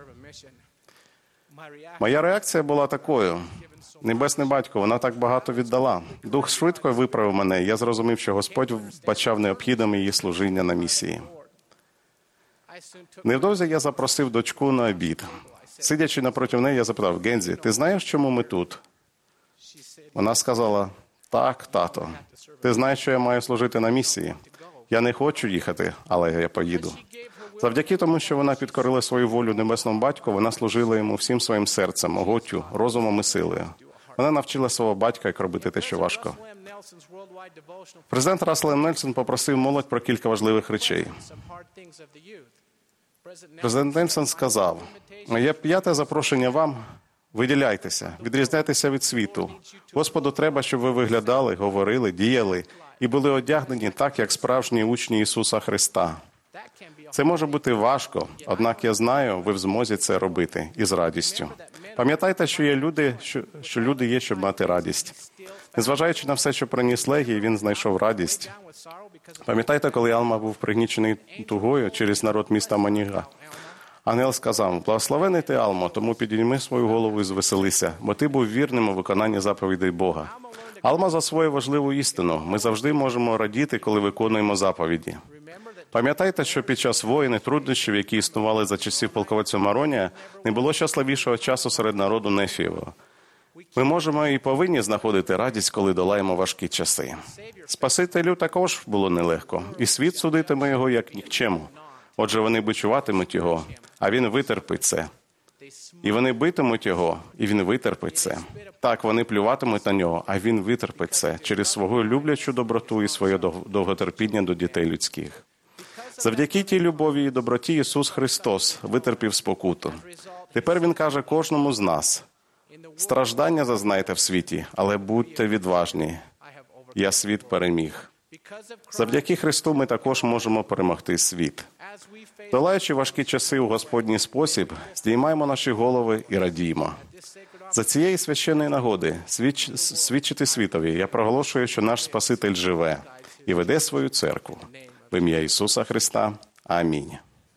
Моя реакція була такою: Небесний Батько, вона так багато віддала. Дух швидко виправив мене, і я зрозумів, що Господь вбачав необхідним її служіння на місії. Невдовзі я запросив дочку на обід. Сидячи напроти неї, я запитав: Гензі, ти знаєш, чому ми тут? Вона сказала: так, тато. Ти знаєш, що я маю служити на місії? Я не хочу їхати, але я поїду. Завдяки тому, що вона підкорила свою волю Небесному Батьку, вона служила йому всім своїм серцем, могуттю, розумом і силою. Вона навчила свого батька, як робити те, що важко. Президент Рассел М. Нельсон попросив молодь про кілька важливих речей. Президент Нельсон сказав: моє 5-те запрошення вам – виділяйтеся, відрізняйтеся від світу. Господу треба, щоб ви виглядали, говорили, діяли і були одягнені так, як справжні учні Ісуса Христа. Це може бути важко, однак я знаю, ви в змозі це робити і з радістю. Пам'ятайте, що люди є, щоб мати радість. Незважаючи на все, що приніс Легій, він знайшов радість. Пам'ятайте, коли Алма був пригнічений тугою через народ міста Маніга. Ангел сказав: благословений ти, Алмо, тому підійми свою голову і звеселися, бо ти був вірним у виконанні заповідей Бога. Алма засвоїв важливу істину: ми завжди можемо радіти, коли виконуємо заповіді. Пам'ятайте, що під час воїн і труднощів, які існували за часів полководця Маронія, не було щасливішого часу серед народу Нефієвого. Ми можемо і повинні знаходити радість, коли долаємо важкі часи. Спасителю також було нелегко, і світ судитиме його як нікчему. Отже, вони бичуватимуть його, а він витерпить це. І вони битимуть його, і він витерпить це. Так, вони плюватимуть на нього, а він витерпить це через свою люблячу доброту і своє довготерпіння до дітей людських. Завдяки тій любові і доброті Ісус Христос витерпів спокуту. Тепер Він каже кожному з нас: страждання зазнайте в світі, але будьте відважні. Я світ переміг. Завдяки Христу ми також можемо перемогти світ. Долаючи важкі часи у Господній спосіб, здіймаємо наші голови і радіємо. За цієї священної нагоди свідчити світові я проголошую, що наш Спаситель живе і веде свою церкву. В ім'я Ісуса Христа. Амінь.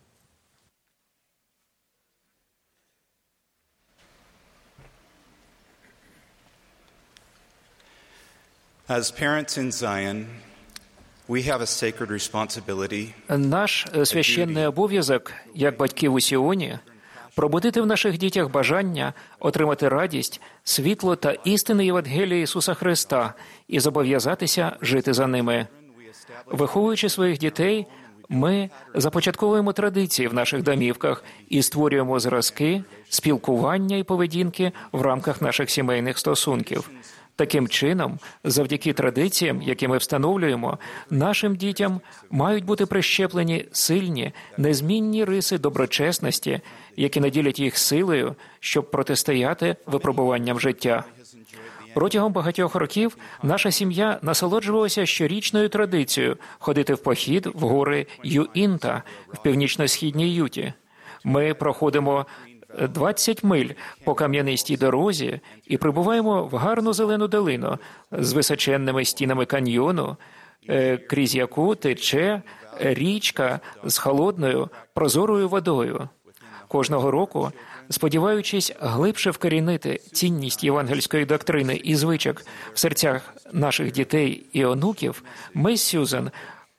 As parents in Zion, we have a sacred responsibility. Наш священний обов'язок, як батьків у Сіоні, пробудити в наших дітях бажання отримати радість, світло та істини Євангелія Ісуса Христа і зобов'язатися жити за ними. Виховуючи своїх дітей, ми започатковуємо традиції в наших домівках і створюємо зразки, спілкування і поведінки в рамках наших сімейних стосунків. Таким чином, завдяки традиціям, які ми встановлюємо, нашим дітям мають бути прищеплені сильні, незмінні риси доброчесності, які наділять їх силою, щоб протистояти випробуванням життя. Протягом багатьох років наша сім'я насолоджувалася щорічною традицією ходити в похід в гори Юінта в північно-східній Юті. Ми проходимо 20 миль по кам'янистій дорозі і прибуваємо в гарну зелену долину з височенними стінами каньйону, крізь яку тече річка з холодною, прозорою водою. Кожного року, сподіваючись глибше вкорінити цінність євангельської доктрини і звичок в серцях наших дітей і онуків, ми з Сюзан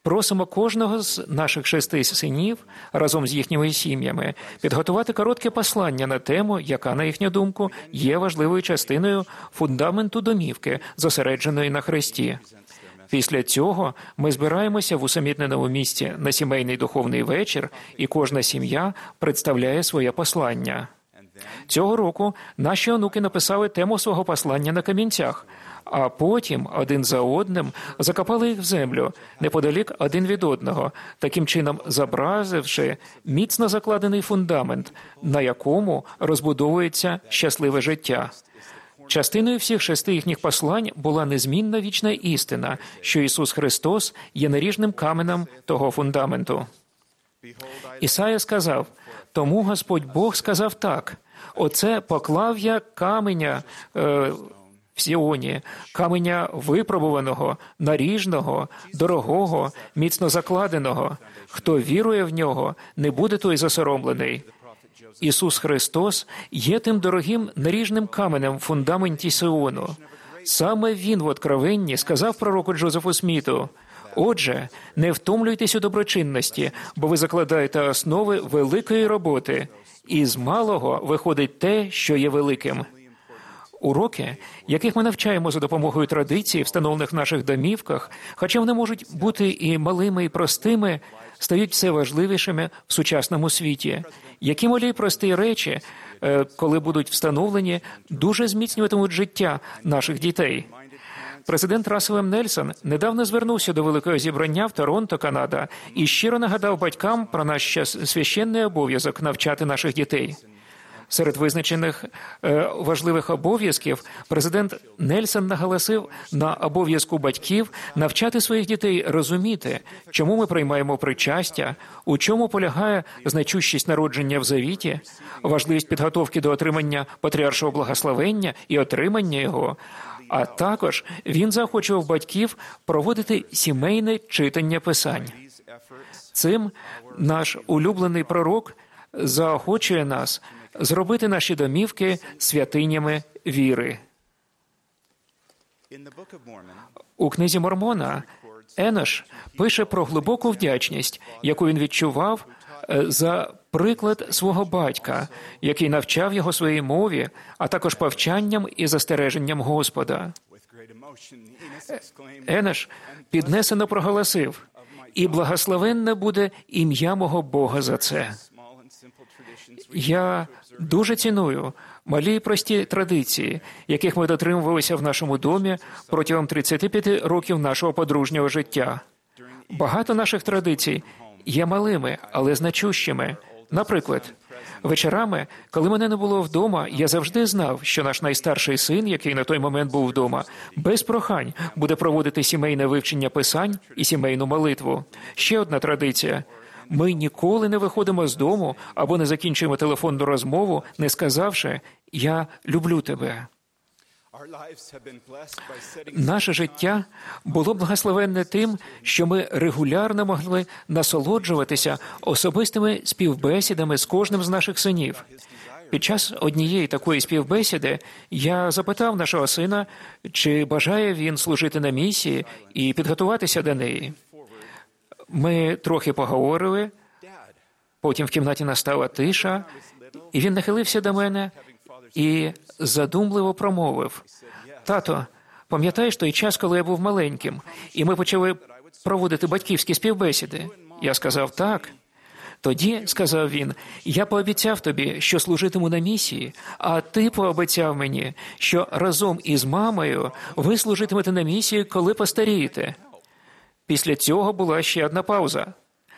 Просимо кожного з наших 6 синів разом з їхніми сім'ями підготувати коротке послання на тему, яка, на їхню думку, є важливою частиною фундаменту домівки, зосередженої на Христі. Після цього ми збираємося в усамітненому місці на сімейний духовний вечір, і кожна сім'я представляє своє послання. Цього року наші онуки написали тему свого послання на камінцях, а потім один за одним закопали їх в землю, неподалік один від одного, таким чином зобразивши міцно закладений фундамент, на якому розбудовується щасливе життя. Частиною всіх 6 їхніх послань була незмінна вічна істина, що Ісус Христос є наріжним каменем того фундаменту. Ісая сказав: «Тому Господь Бог сказав так: оце поклав я каменя в Сіоні, каменя випробуваного, наріжного, дорогого, міцно закладеного. Хто вірує в нього, не буде той засоромлений». Ісус Христос є тим дорогим наріжним каменем в фундаменті Сіону. Саме Він в Откровенні сказав пророку Джозефу Сміту: «Отже, не втомлюйтесь у доброчинності, бо ви закладаєте основи великої роботи, і з малого виходить те, що є великим». Уроки, яких ми навчаємо за допомогою традицій, встановлених в наших домівках, хоча вони можуть бути і малими, і простими, стають все важливішими в сучасному світі. Які малі й прості речі, коли будуть встановлені, дуже зміцнюватимуть життя наших дітей. Президент Рассел М. Нельсон недавно звернувся до Великого зібрання в Торонто, Канада, і щиро нагадав батькам про наш священний обов'язок навчати наших дітей. Серед визначених важливих обов'язків президент Нельсон наголосив на обов'язку батьків навчати своїх дітей розуміти, чому ми приймаємо причастя, у чому полягає значущість народження в завіті, важливість підготовки до отримання патріаршого благословення і отримання його, а також він заохочував батьків проводити сімейне читання Писань. Цим наш улюблений пророк заохочує нас зробити наші домівки святинями віри. У книзі Мормона Енош пише про глибоку вдячність, яку він відчував за приклад свого батька, який навчав його своїй мові, а також повчанням і застереженням Господа. Енош піднесено проголосив: «І благословенне буде ім'я мого Бога за це». Я дуже ціную малі й прості традиції, яких ми дотримувалися в нашому домі протягом 35 років нашого подружнього життя. Багато наших традицій є малими, але значущими. Наприклад, вечорами, коли мене не було вдома, я завжди знав, що наш найстарший син, який на той момент був вдома, без прохань буде проводити сімейне вивчення Писань і сімейну молитву. Ще одна традиція – ми ніколи не виходимо з дому або не закінчуємо телефонну розмову, не сказавши «Я люблю тебе». Наше життя було благословенне тим, що ми регулярно могли насолоджуватися особистими співбесідами з кожним з наших синів. Під час однієї такої співбесіди я запитав нашого сина, чи бажає він служити на місії і підготуватися до неї. Ми трохи поговорили, потім в кімнаті настала тиша, і він нахилився до мене і задумливо промовив: «Тато, пам'ятаєш той час, коли я був маленьким, і ми почали проводити батьківські співбесіди?» Я сказав «Так». «Тоді, – сказав він, – я пообіцяв тобі, що служитиму на місії, а ти пообіцяв мені, що разом із мамою ви служитимете на місії, коли постарієте». Після цього була ще одна пауза.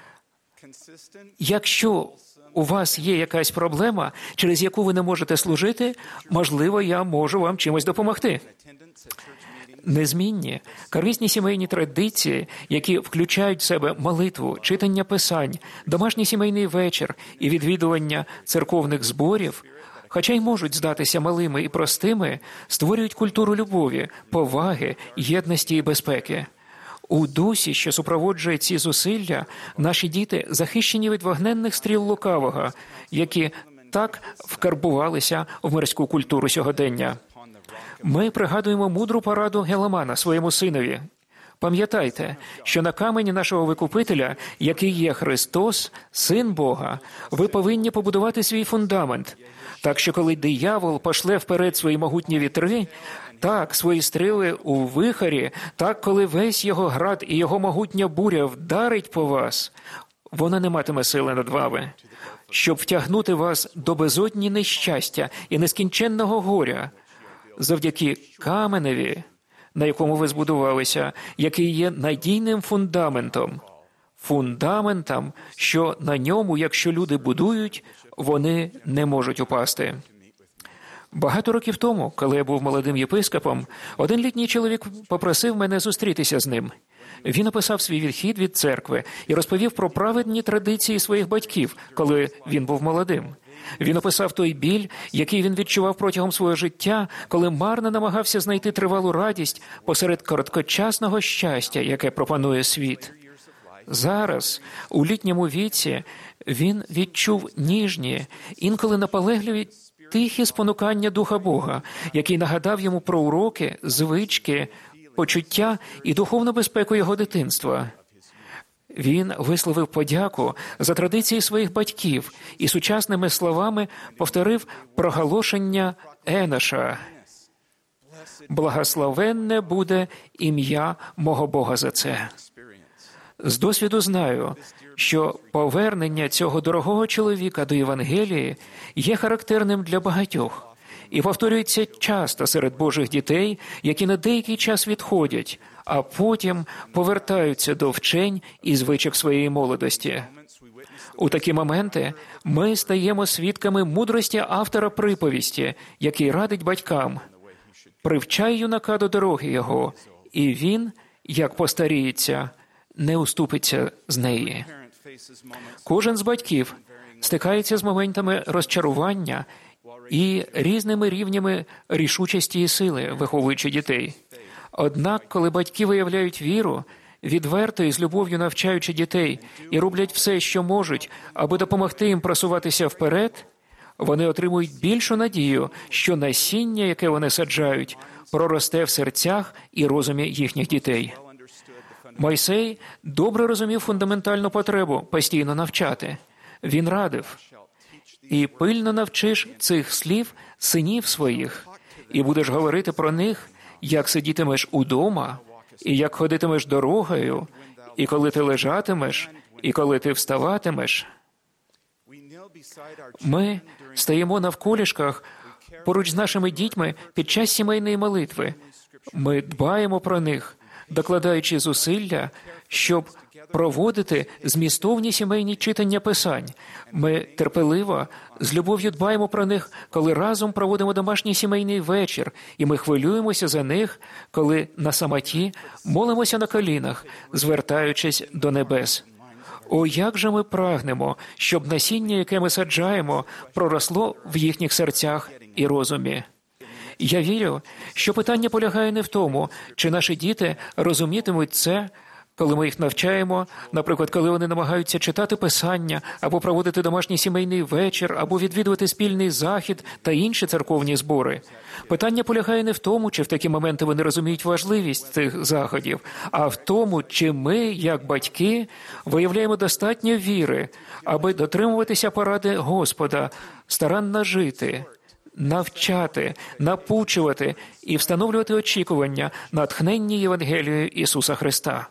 «Якщо у вас є якась проблема, через яку ви не можете служити, можливо, я можу вам чимось допомогти». Незмінні, корисні сімейні традиції, які включають в себе молитву, читання Писань, домашній сімейний вечір і відвідування церковних зборів, хоча й можуть здатися малими і простими, створюють культуру любові, поваги, єдності і безпеки. У дусі, що супроводжує ці зусилля, наші діти захищені від вогненних стріл лукавого, які так вкарбувалися в мирську культуру сьогодення. Ми пригадуємо мудру пораду Геламана своєму синові: Пам'ятайте, що на камені нашого Викупителя, який є Христос, Син Бога, ви повинні побудувати свій фундамент. Так що, коли диявол пошле вперед свої могутні вітри, так, свої стріли у вихорі, так, коли весь його град і його могутня буря вдарить по вас, вона не матиме сили над вами, щоб втягнути вас до безодні нещастя і нескінченного горя, завдяки каменеві, на якому ви збудувалися, який є надійним фундаментом, що на ньому, якщо люди будують, вони не можуть упасти. Багато років тому, коли я був молодим єпископом, один літній чоловік попросив мене зустрітися з ним. Він описав свій відхід від церкви і розповів про праведні традиції своїх батьків, коли він був молодим. Він описав той біль, який він відчував протягом свого життя, коли марно намагався знайти тривалу радість посеред короткочасного щастя, яке пропонує світ. Зараз, у літньому віці, він відчув ніжні, інколи наполегливі тихі спонукання Духа Бога, який нагадав йому про уроки, звички, почуття і духовну безпеку його дитинства. Він висловив подяку за традиції своїх батьків і сучасними словами повторив проголошення Еноша: «Благословенне буде ім'я мого Бога за це». З досвіду знаю, що повернення цього дорогого чоловіка до Євангелії є характерним для багатьох і повторюється часто серед Божих дітей, які на деякий час відходять, а потім повертаються до вчень і звичок своєї молодості. У такі моменти ми стаємо свідками мудрості автора приповісті, який радить батькам: «Привчай юнака до дороги його, і він, як постаріється, не уступиться з неї». Кожен з батьків стикається з моментами розчарування і різними рівнями рішучості і сили, виховуючи дітей. Однак, коли батьки виявляють віру, відверто і з любов'ю навчаючи дітей і роблять все, що можуть, аби допомогти їм просуватися вперед, вони отримують більшу надію, що насіння, яке вони саджають, проросте в серцях і розумі їхніх дітей. Мойсей добре розумів фундаментальну потребу постійно навчати. Він радив: «І пильно навчиш цих слів синів своїх, і будеш говорити про них, як сидітимеш удома, і як ходитимеш дорогою, і коли ти лежатимеш, і коли ти вставатимеш». Ми стоїмо навколішках поруч з нашими дітьми під час сімейної молитви. Ми дбаємо про них, докладаючи зусилля, щоб проводити змістовні сімейні читання Писань. Ми терпеливо, з любов'ю дбаємо про них, коли разом проводимо домашній сімейний вечір, і ми хвилюємося за них, коли на самоті молимося на колінах, звертаючись до небес. О, як же ми прагнемо, щоб насіння, яке ми саджаємо, проросло в їхніх серцях і розумі. Я вірю, що питання полягає не в тому, чи наші діти розумітимуть це, коли ми їх навчаємо, наприклад, коли вони намагаються читати Писання, або проводити домашній сімейний вечір, або відвідувати спільний захід та інші церковні збори. Питання полягає не в тому, чи в такі моменти вони розуміють важливість цих заходів, а в тому, чи ми, як батьки, виявляємо достатньо віри, аби дотримуватися поради Господа, старанно жити, навчати, напучувати і встановлювати очікування, натхненні Євангелією Ісуса Христа.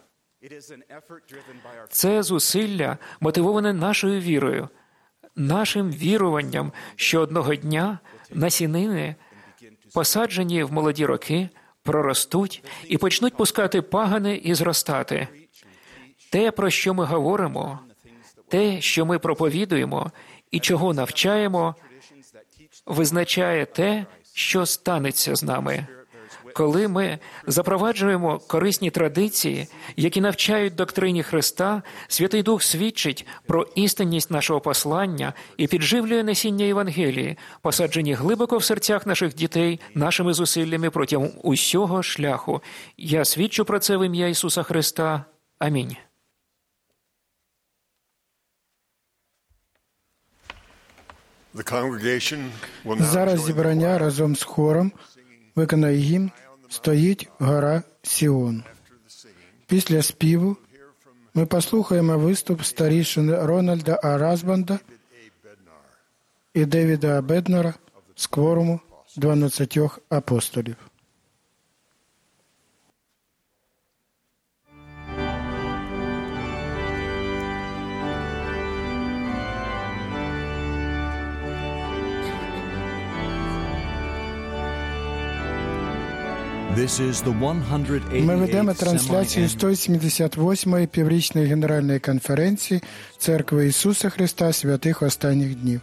Це зусилля мотивоване нашою вірою, нашим віруванням, що одного дня насінини, посаджені в молоді роки, проростуть і почнуть пускати пагани і зростати. Те, про що ми говоримо, те, що ми проповідуємо і чого навчаємо, визначає те, що станеться з нами. Коли ми запроваджуємо корисні традиції, які навчають доктрині Христа, Святий Дух свідчить про істинність нашого послання і підживлює насіння Євангелії, посаджені глибоко в серцях наших дітей нашими зусиллями протягом усього шляху. Я свідчу про це в ім'я Ісуса Христа. Амінь. Зараз зібрання разом з хором виконає гімн «Стоїть гора Сіон». Після співу ми послухаємо виступ старішин Рональда А. Расбанда і Девіда А. Беднера з кворуму 12 апостолів. Ми ведемо трансляцію 178-ї піврічної Генеральної конференції Церкви Ісуса Христа Святих Останніх Днів.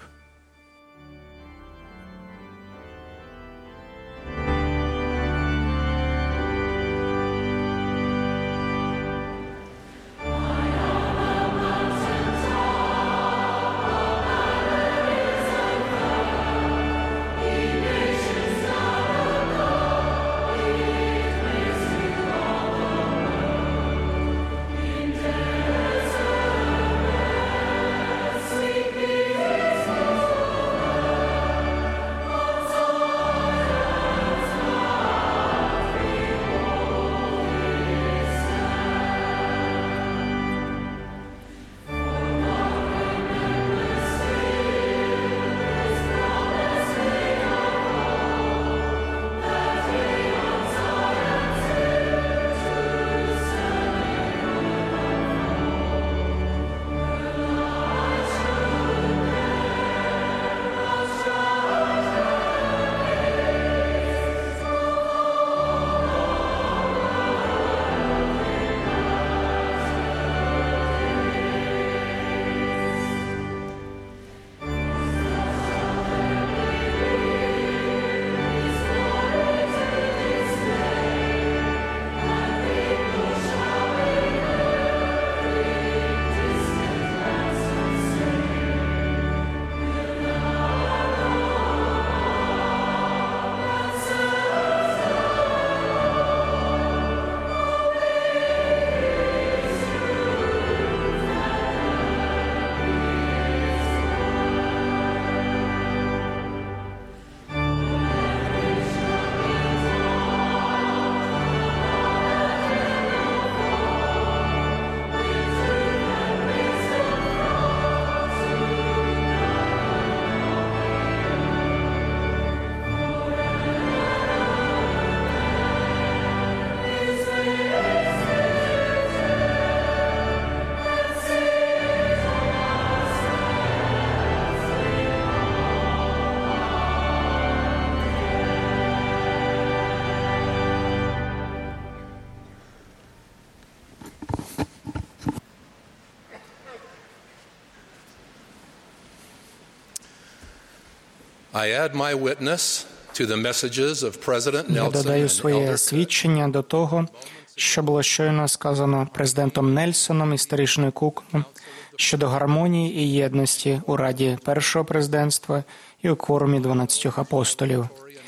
Я додаю своє свідчення до того, що було щойно сказано президентом Нельсоном і старішиною Куком щодо гармонії і єдності у Раді Першого президентства і у кворумі 12 апостолів.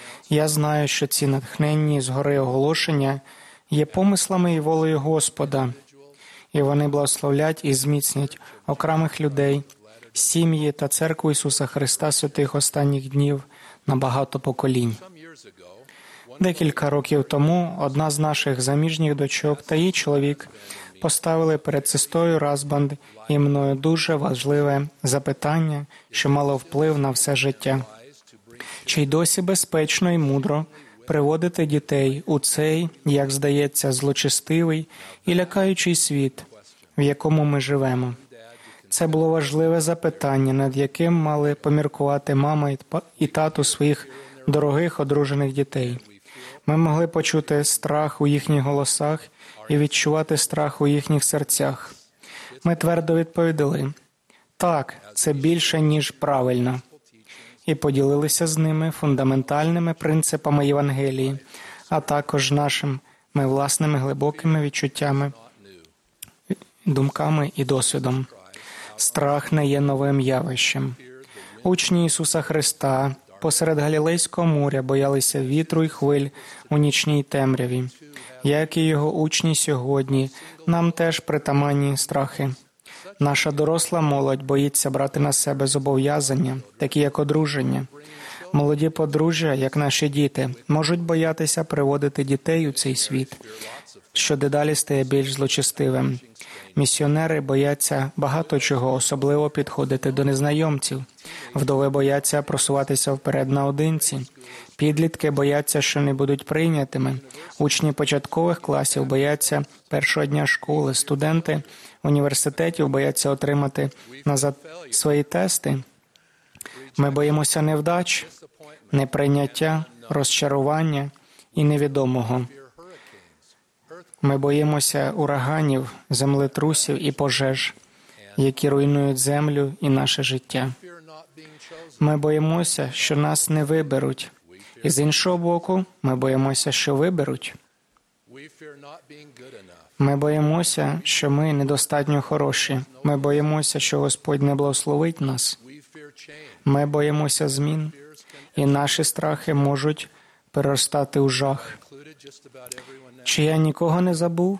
Я знаю, що ці натхненні згори оголошення є помислами і волею Господа, і вони благословлять і зміцнять окремих людей, сім'ї та церкву Ісуса Христа святих останніх днів на багато поколінь. Декілька років тому одна з наших заміжніх дочок та її чоловік поставили перед сестрою Расбанд і мною дуже важливе запитання, що мало вплив на все життя. Чи й досі безпечно і мудро приводити дітей у цей, як здається, злочестивий і лякаючий світ, в якому ми живемо? Це було важливе запитання, над яким мали поміркувати мама і тато своїх дорогих одружених дітей. Ми могли почути страх у їхніх голосах і відчувати страх у їхніх серцях. Ми твердо відповіли: «Так, це більше, ніж правильно». І поділилися з ними фундаментальними принципами Євангелії, а також нашими власними глибокими відчуттями, думками і досвідом. Страх не є новим явищем. Учні Ісуса Христа посеред Галілейського моря боялися вітру й хвиль у нічній темряві. Як і його учні сьогодні, нам теж притаманні страхи. Наша доросла молодь боїться брати на себе зобов'язання, такі як одруження. Молоді подружжя, як наші діти, можуть боятися приводити дітей у цей світ. що дедалі стає більш злочестивим. Місіонери бояться багато чого, особливо підходити до незнайомців. Вдови бояться просуватися вперед наодинці. Підлітки бояться, що не будуть прийнятими. Учні початкових класів бояться першого дня школи. Студенти університетів бояться отримати назад свої тести. Ми боїмося невдач, неприйняття, розчарування і невідомого. Ми боїмося ураганів, землетрусів і пожеж, які руйнують землю і наше життя. Ми боїмося, що нас не виберуть. І з іншого боку, ми боїмося, що виберуть. Ми боїмося, що ми недостатньо хороші. Ми боїмося, що Господь не благословить нас. Ми боїмося змін, і наші страхи можуть переростати у жах. Чи я нікого не забув?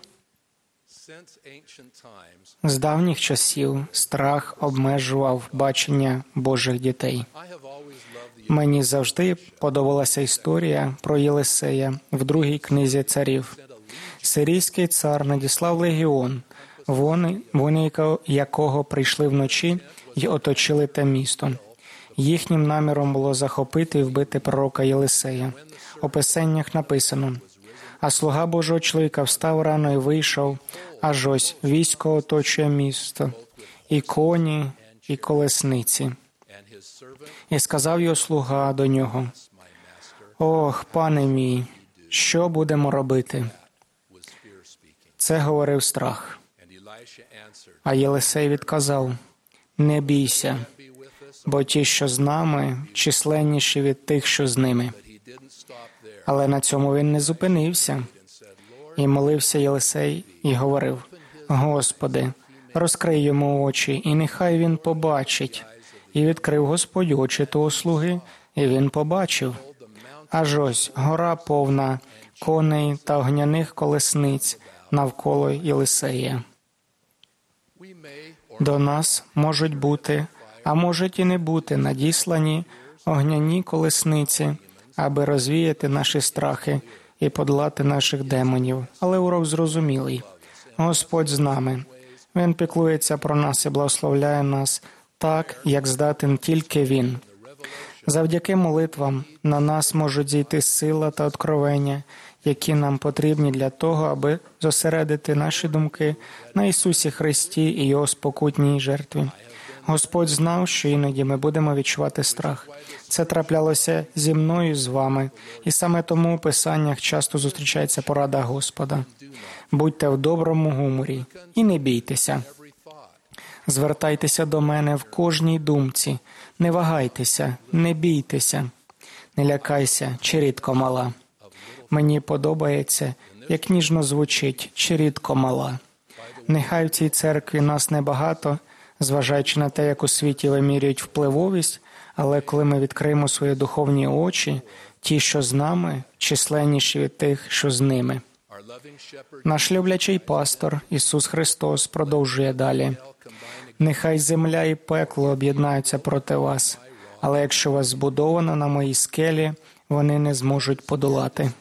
З давніх часів страх обмежував бачення Божих дітей. Мені завжди подобалася історія про Єлисея в другій книзі царів. Сирійський цар надіслав легіон, вони якого прийшли вночі і оточили те місто. Їхнім наміром було захопити і вбити пророка Єлисея. У писаннях написано: «А слуга Божого чоловіка встав рано і вийшов, аж ось військо оточує місто, і коні, і колесниці. І сказав його слуга до нього: Ох, пане мій, що будемо робити?» Це говорив страх. А Єлисей відказав: «Не бійся, бо ті, що з нами, численніші від тих, що з ними». Але на цьому він не зупинився. І молився Єлисей і говорив: «Господи, розкрий йому очі, і нехай він побачить». І відкрив Господь очі того слуги, і він побачив. Аж ось гора повна коней та огняних колесниць навколо Єлисея. До нас можуть бути, а можуть і не бути, надіслані огняні колесниці, аби розвіяти наші страхи і подолати наших демонів. Але урок зрозумілий. Господь з нами. Він піклується про нас і благословляє нас так, як здатен тільки Він. Завдяки молитвам на нас можуть зійти сила та откровення, які нам потрібні для того, аби зосередити наші думки на Ісусі Христі і Його спокутній жертві. Господь знав, що іноді ми будемо відчувати страх. Це траплялося зі мною і з вами, і саме тому у Писаннях часто зустрічається порада Господа. Будьте в доброму гуморі і не бійтеся. Звертайтеся до мене в кожній думці, не вагайтеся, не бійтеся, не лякайся, чирідко мала. Мені подобається, як ніжно звучить чирідко мала. Нехай в цій церкві нас небагато, зважаючи на те, як у світі вимірюють впливовість, але коли ми відкриємо свої духовні очі, ті, що з нами, численніші від тих, що з ними. Наш люблячий пастор Ісус Христос продовжує далі. Нехай земля і пекло об'єднаються проти вас, але якщо вас збудовано на моїй скелі, вони не зможуть подолати.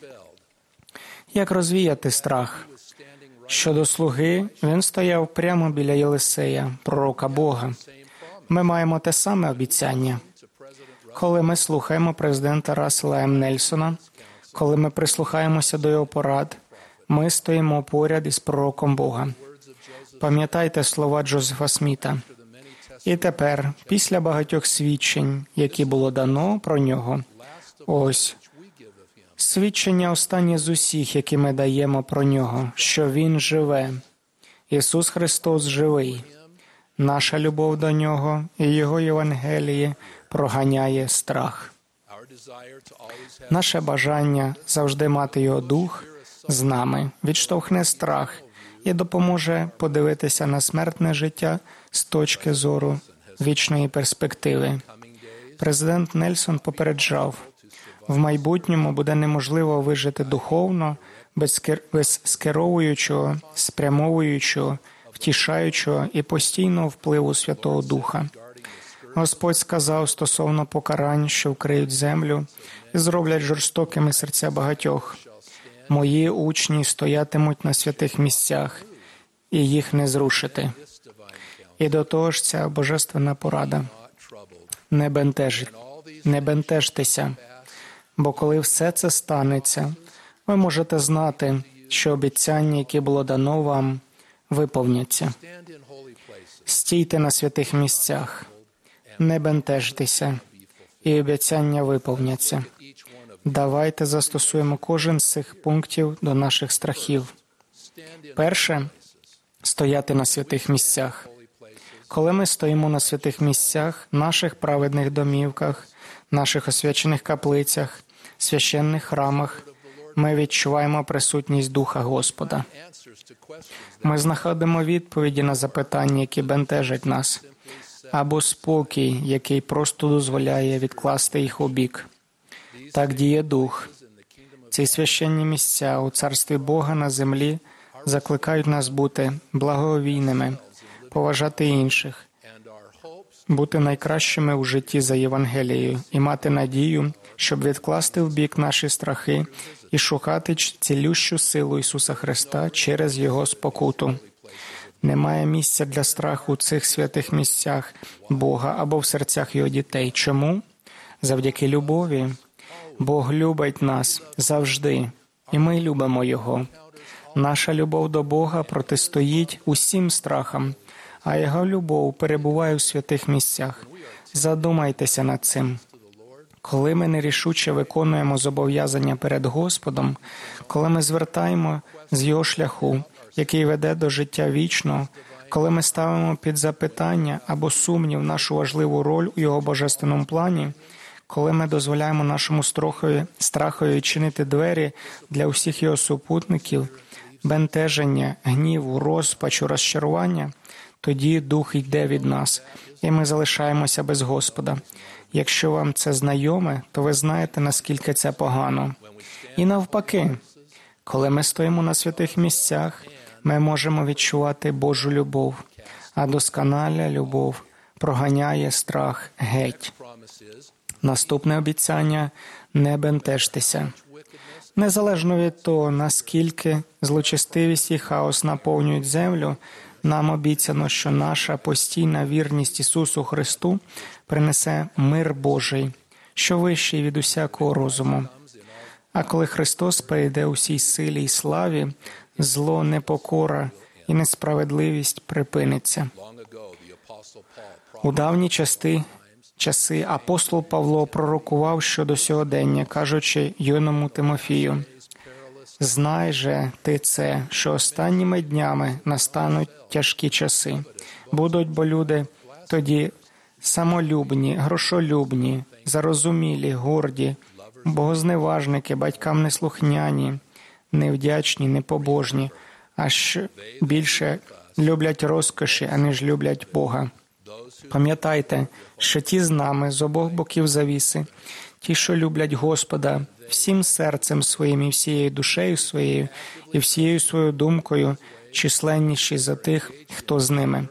Як розвіяти страх? Щодо слуги, він стояв прямо біля Єлисея, пророка Бога. Ми маємо те саме обіцяння. Коли ми слухаємо президента Рассела М. Нельсона, коли ми прислухаємося до його порад, ми стоїмо поряд із пророком Бога. Пам'ятайте слова Джозефа Сміта. І тепер, після багатьох свідчень, які було дано про нього, ось, свідчення останнє з усіх, які ми даємо про нього, що Він живе. Ісус Христос живий. Наша любов до Нього і Його Євангеліє проганяє страх. Наше бажання завжди мати Його Дух з нами відштовхне страх і допоможе подивитися на смертне життя з точки зору вічної перспективи. Президент Нельсон попереджав: в майбутньому буде неможливо вижити духовно, без скеровуючого, спрямовуючого, втішаючого і постійного впливу Святого Духа. Господь сказав стосовно покарань, що вкриють землю і зроблять жорстокими серця багатьох. Мої учні стоятимуть на святих місцях, і їх не зрушити. І до того ж ця божественна порада. Не бентежтеся, бо коли все це станеться, ви можете знати, що обіцяння, яке було дано вам, виповняться. Стійте на святих місцях, не бентежтеся, і обіцяння виповняться. Давайте застосуємо кожен з цих пунктів до наших страхів. Перше – стояти на святих місцях. Коли ми стоїмо на святих місцях, наших праведних домівках, наших освячених каплицях, священних храмах, ми відчуваємо присутність Духа Господа. Ми знаходимо відповіді на запитання, які бентежать нас, або спокій, який просто дозволяє відкласти їх у бік. Так діє Дух. Ці священні місця у Царстві Бога на землі закликають нас бути благовійними, поважати інших, бути найкращими у житті за Євангелією і мати надію, щоб відкласти в бік наші страхи і шукати цілющу силу Ісуса Христа через Його спокуту. Немає місця для страху у цих святих місцях Бога або в серцях Його дітей. Чому? Завдяки любові. Бог любить нас завжди, і ми любимо Його. Наша любов до Бога протистоїть усім страхам, а Його любов перебуває у святих місцях. Задумайтеся над цим. Коли ми нерішуче виконуємо зобов'язання перед Господом, коли ми звертаємо з Його шляху, який веде до життя вічного, коли ми ставимо під запитання або сумнів нашу важливу роль у Його божественному плані, коли ми дозволяємо нашому страхові відчинити двері для усіх Його супутників, бентеження, гніву, розпачу, розчарування, тоді Дух йде від нас, і ми залишаємося без Господа. Якщо вам це знайоме, то ви знаєте, наскільки це погано. І навпаки, коли ми стоїмо на святих місцях, ми можемо відчувати Божу любов, а досконала любов проганяє страх геть. Наступне обіцяння – не бентежтеся. Незалежно від того, наскільки злочестивість і хаос наповнюють землю, нам обіцяно, що наша постійна вірність Ісусу Христу принесе мир Божий, що вищий від усякого розуму. А коли Христос прийде у всій силі і славі, зло, непокора і несправедливість припиниться. У давні часи апостол Павло пророкував щодо сьогодення, кажучи юному Тимофію: «Знай же ти це, що останніми днями настануть тяжкі часи. Будуть бо люди тоді самолюбні, грошолюбні, зарозумілі, горді, богозневажники, батькам неслухняні, невдячні, непобожні, аж більше люблять розкоші, аніж люблять Бога». Пам'ятайте, що ті з нами з обох боків завіси, ті, що люблять Господа всім серцем своїм і всією душею своєю і всією своєю думкою, численніші за тих, хто з ними.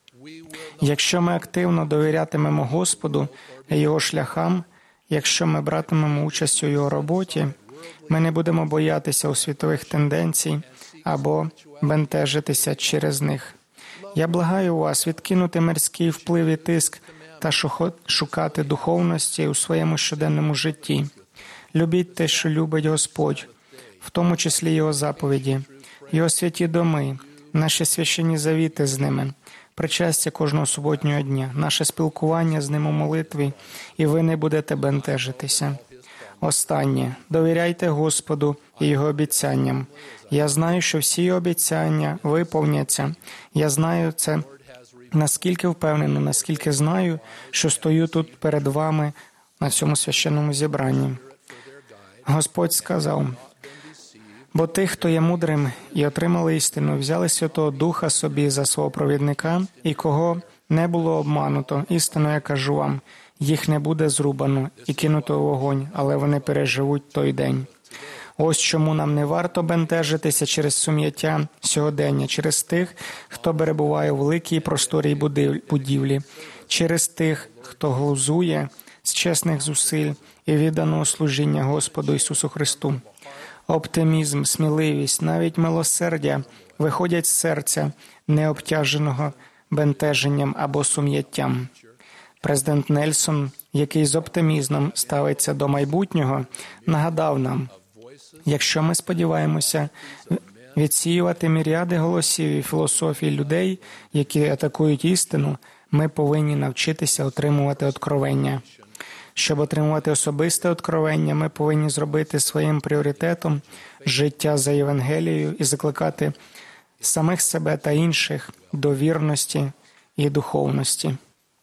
Якщо ми активно довірятимемо Господу і Його шляхам, якщо ми братимемо участь у Його роботі, ми не будемо боятися у світових тенденцій або бентежитися через них. Я благаю вас відкинути мирський вплив і тиск та шукати духовності у своєму щоденному житті. Любіть те, що любить Господь, в тому числі Його заповіді, Його святі доми, наші священні завіти з ними, причастя кожного суботнього дня, наше спілкування з ним у молитві, і ви не будете бентежитися. Останнє. Довіряйте Господу і Його обіцянням. Я знаю, що всі Його обіцяння виповняться. Я знаю це наскільки впевнено, наскільки знаю, що стою тут перед вами на цьому священному зібранні. Господь сказав: «Бо тих, хто є мудрим і отримали істину, взяли Святого Духа собі за свого провідника, і кого не було обмануто, істину я кажу вам, їх не буде зрубано і кинуто в вогонь, але вони переживуть той день». Ось чому нам не варто бентежитися через сум'яття сьогодення, через тих, хто перебуває у великій просторій будівлі, через тих, хто глузує з чесних зусиль і відданого служіння Господу Ісусу Христу. Оптимізм, сміливість, навіть милосердя виходять з серця, не обтяженого бентеженням або сум'яттям. Президент Нельсон, який з оптимізмом ставиться до майбутнього, нагадав нам, якщо ми сподіваємося відсіювати міріади голосів і філософій людей, які атакують істину, ми повинні навчитися отримувати откровення. Щоб отримувати особисте откровення, ми повинні зробити своїм пріоритетом життя за Євангелією і закликати самих себе та інших до вірності і духовності.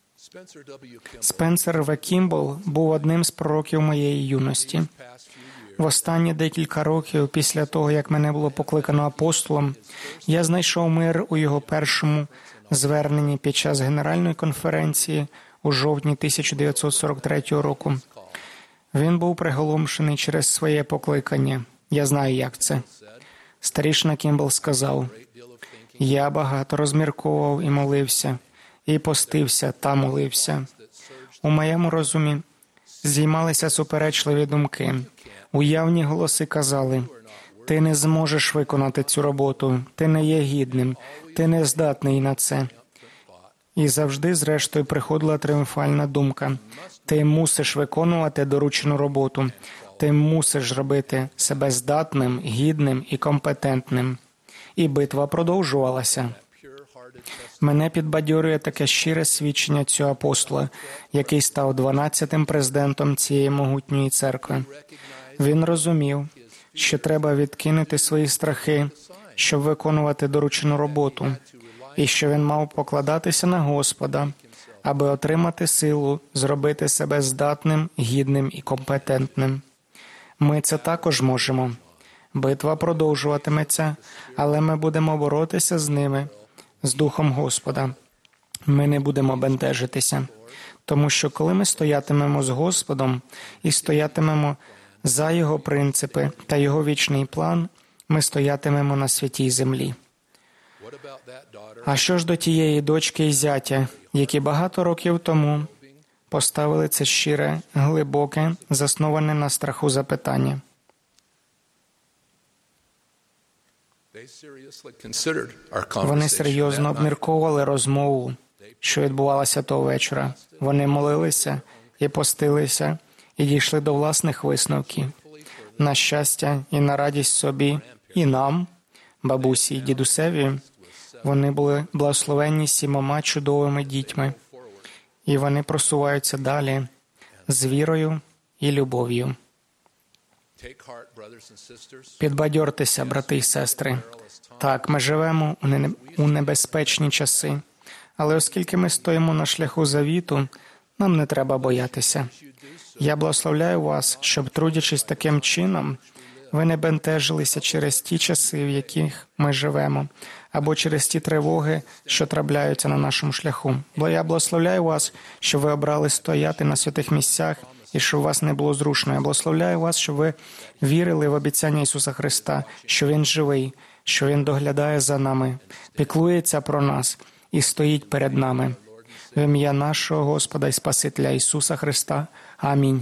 Спенсер В. Кімбл був одним з пророків моєї юності. В останні декілька років після того, як мене було покликано апостолом, я знайшов мир у його першому зверненні під час Генеральної конференції у жовтні 1943 року. Він був приголомшений через своє покликання. Я знаю, як це. Старішина Кімбл сказав, «Я багато розмірковував і молився, і постився та молився. У моєму розумі здіймалися суперечливі думки. Уявні голоси казали, «Ти не зможеш виконати цю роботу, ти не є гідним, ти не здатний на це». І завжди, зрештою, приходила тріумфальна думка, «Ти мусиш виконувати доручену роботу, ти мусиш робити себе здатним, гідним і компетентним». І битва продовжувалася. Мене підбадьорює таке щире свідчення цього апостола, який став 12-тим президентом цієї могутньої церкви. Він розумів, що треба відкинути свої страхи, щоб виконувати доручену роботу, і що він мав покладатися на Господа, аби отримати силу, зробити себе здатним, гідним і компетентним. Ми це також можемо. Битва продовжуватиметься, але ми будемо боротися з ними, з Духом Господа. Ми не будемо бентежитися, тому що коли ми стоятимемо з Господом і стоятимемо за Його принципи та Його вічний план, ми стоятимемо на святій землі. А що ж до тієї дочки і зятя, які багато років тому поставили це щире, глибоке, засноване на страху запитання? Вони серйозно обмірковували розмову, що відбувалася того вечора. Вони молилися і постилися, і дійшли до власних висновків. На щастя і на радість собі, і нам, бабусі і дідусеві, вони були благословенні 7 чудовими дітьми. І вони просуваються далі з вірою і любов'ю. Підбадьортеся, брати і сестри. Так, ми живемо у небезпечні часи, але оскільки ми стоїмо на шляху завіту, нам не треба боятися. Я благословляю вас, щоб, трудячись таким чином, ви не бентежилися через ті часи, в яких ми живемо, або через ті тривоги, що трапляються на нашому шляху. Бо я благословляю вас, що ви обрали стояти на святих місцях і щоб вас не було зручно. Я благословляю вас, щоб ви вірили в обіцяння Ісуса Христа, що Він живий, що Він доглядає за нами, піклується про нас і стоїть перед нами. В ім'я нашого Господа і Спасителя Ісуса Христа. Амінь.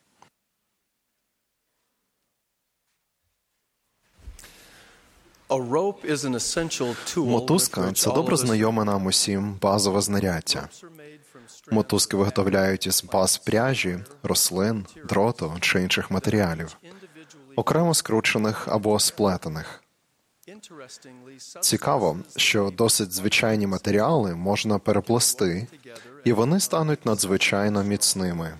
Мотузка – це добре знайоме нам усім базове знаряддя. Мотузки виготовляють із баз пряжі, рослин, дроту чи інших матеріалів, окремо скручених або сплетених. Цікаво, що досить звичайні матеріали можна переплести, і вони стануть надзвичайно міцними.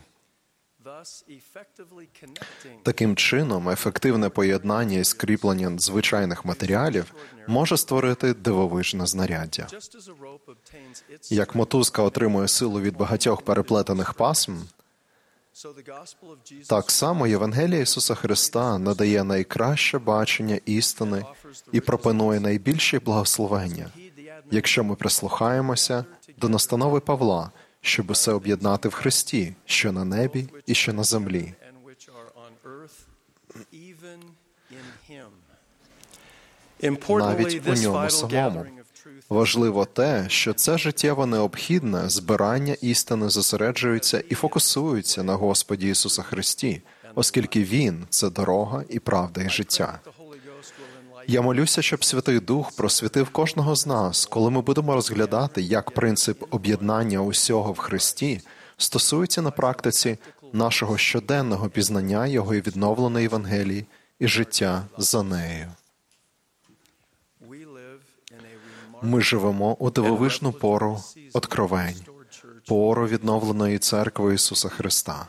Таким чином, ефективне поєднання і скріплення звичайних матеріалів може створити дивовижне знаряддя. Як мотузка отримує силу від багатьох переплетених пасм, так само Євангелія Ісуса Христа надає найкраще бачення істини і пропонує найбільші благословення, якщо ми прислухаємося до настанови Павла, щоб усе об'єднати в Христі, що на небі і що на землі. Навіть у ньому самому. Важливо те, що це життєво необхідне збирання істини зосереджується і фокусується на Господі Ісуса Христі, оскільки Він – це дорога і правда і життя. Я молюся, щоб Святий Дух просвітив кожного з нас, коли ми будемо розглядати, як принцип об'єднання усього в Христі стосується на практиці нашого щоденного пізнання Його і відновленої Євангелії і життя за нею. Ми живемо у дивовижну пору откровень, пору відновленої Церкви Ісуса Христа.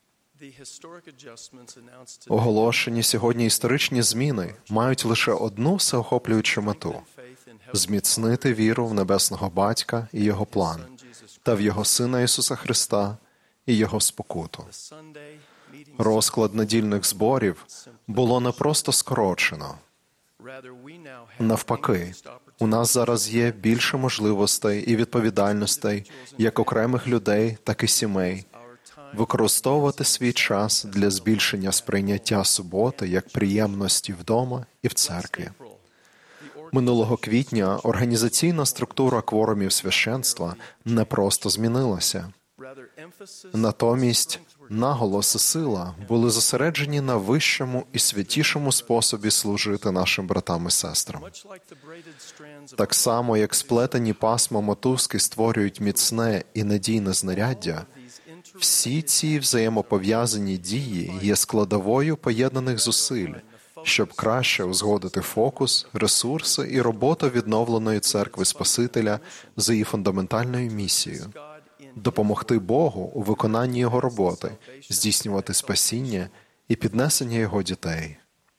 Оголошені сьогодні історичні зміни мають лише одну всеохоплюючу мету – зміцнити віру в Небесного Батька і Його план, та в Його Сина Ісуса Христа і Його спокуту. Розклад недільних зборів було не просто скорочено. Навпаки, у нас зараз є більше можливостей і відповідальностей як окремих людей, так і сімей, використовувати свій час для збільшення сприйняття суботи як приємності вдома і в церкві. Минулого квітня організаційна структура кворумів священства не просто змінилася. Натомість наголос і сила були зосереджені на вищому і святішому способі служити нашим братам і сестрам. Так само, як сплетені пасма мотузки створюють міцне і надійне знаряддя, всі ці взаємопов'язані дії є складовою поєднаних зусиль, щоб краще узгодити фокус, ресурси і роботу відновленої Церкви Спасителя за її фундаментальною місією – допомогти Богу у виконанні Його роботи, здійснювати спасіння і піднесення Його дітей.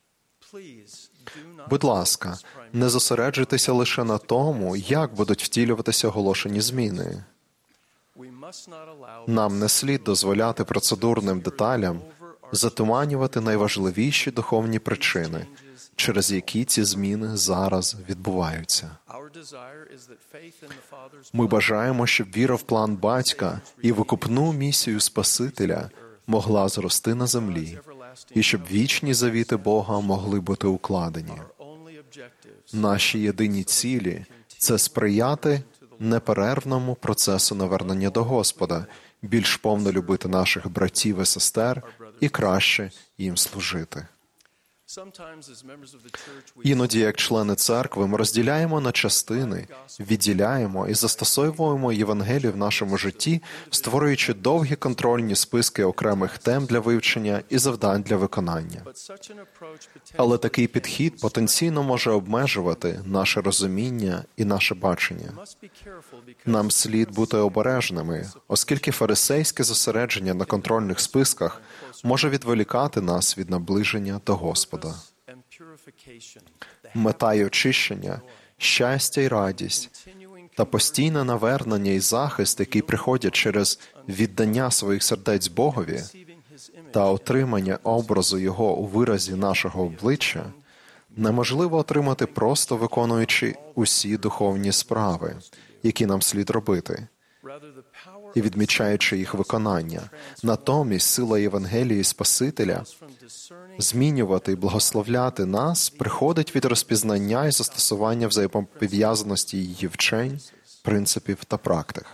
Будь ласка, не зосереджуйтеся лише на тому, як будуть втілюватися оголошені зміни. Нам не слід дозволяти процедурним деталям затуманювати найважливіші духовні причини, через які ці зміни зараз відбуваються. Ми бажаємо, щоб віра в план Батька і викупну місію Спасителя могла зрости на землі, і щоб вічні завіти Бога могли бути укладені. Наші єдині цілі – це сприяти неперервному процесу навернення до Господа, більш повно любити наших братів і сестер і краще їм служити. Іноді, як члени церкви, ми розділяємо на частини, відділяємо і застосовуємо Євангелію в нашому житті, створюючи довгі контрольні списки окремих тем для вивчення і завдань для виконання. Але такий підхід потенційно може обмежувати наше розуміння і наше бачення. Нам слід бути обережними, оскільки фарисейське зосередження на контрольних списках може відволікати нас від наближення до Господа. Мета й очищення, щастя й радість та постійне навернення і захист, який приходять через віддання своїх сердець Богові та отримання образу Його у виразі нашого обличчя, неможливо отримати просто виконуючи усі духовні справи, які нам слід робити, і відмічаючи їх виконання. Натомість сила Євангелії Спасителя змінювати і благословляти нас приходить від розпізнання і застосування взаємопов'язаності її вчень, принципів та практик.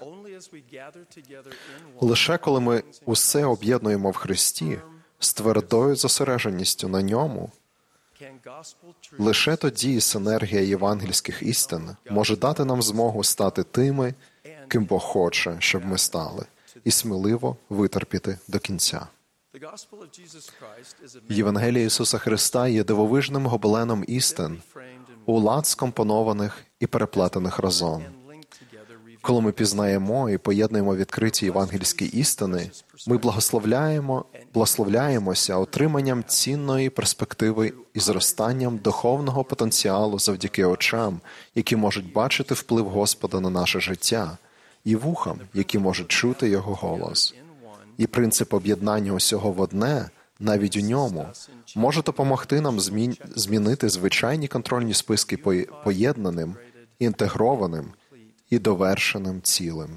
Лише коли ми усе об'єднуємо в Христі з твердою зосередженістю на Ньому, лише тоді синергія євангельських істин може дати нам змогу стати тими, ким Бог хоче, щоб ми стали, і сміливо витерпіти до кінця. Євангелія Ісуса Христа є дивовижним гобеленом істин, у лад скомпонованих і переплетених разом. Коли ми пізнаємо і поєднуємо відкриті євангельські істини, ми благословляємося отриманням цінної перспективи і зростанням духовного потенціалу завдяки очам, які можуть бачити вплив Господа на наше життя, і вухам, які можуть чути Його голос. І принцип об'єднання усього в одне, навіть у ньому, може допомогти нам змінити звичайні контрольні списки поєднаним, інтегрованим і довершеним цілим.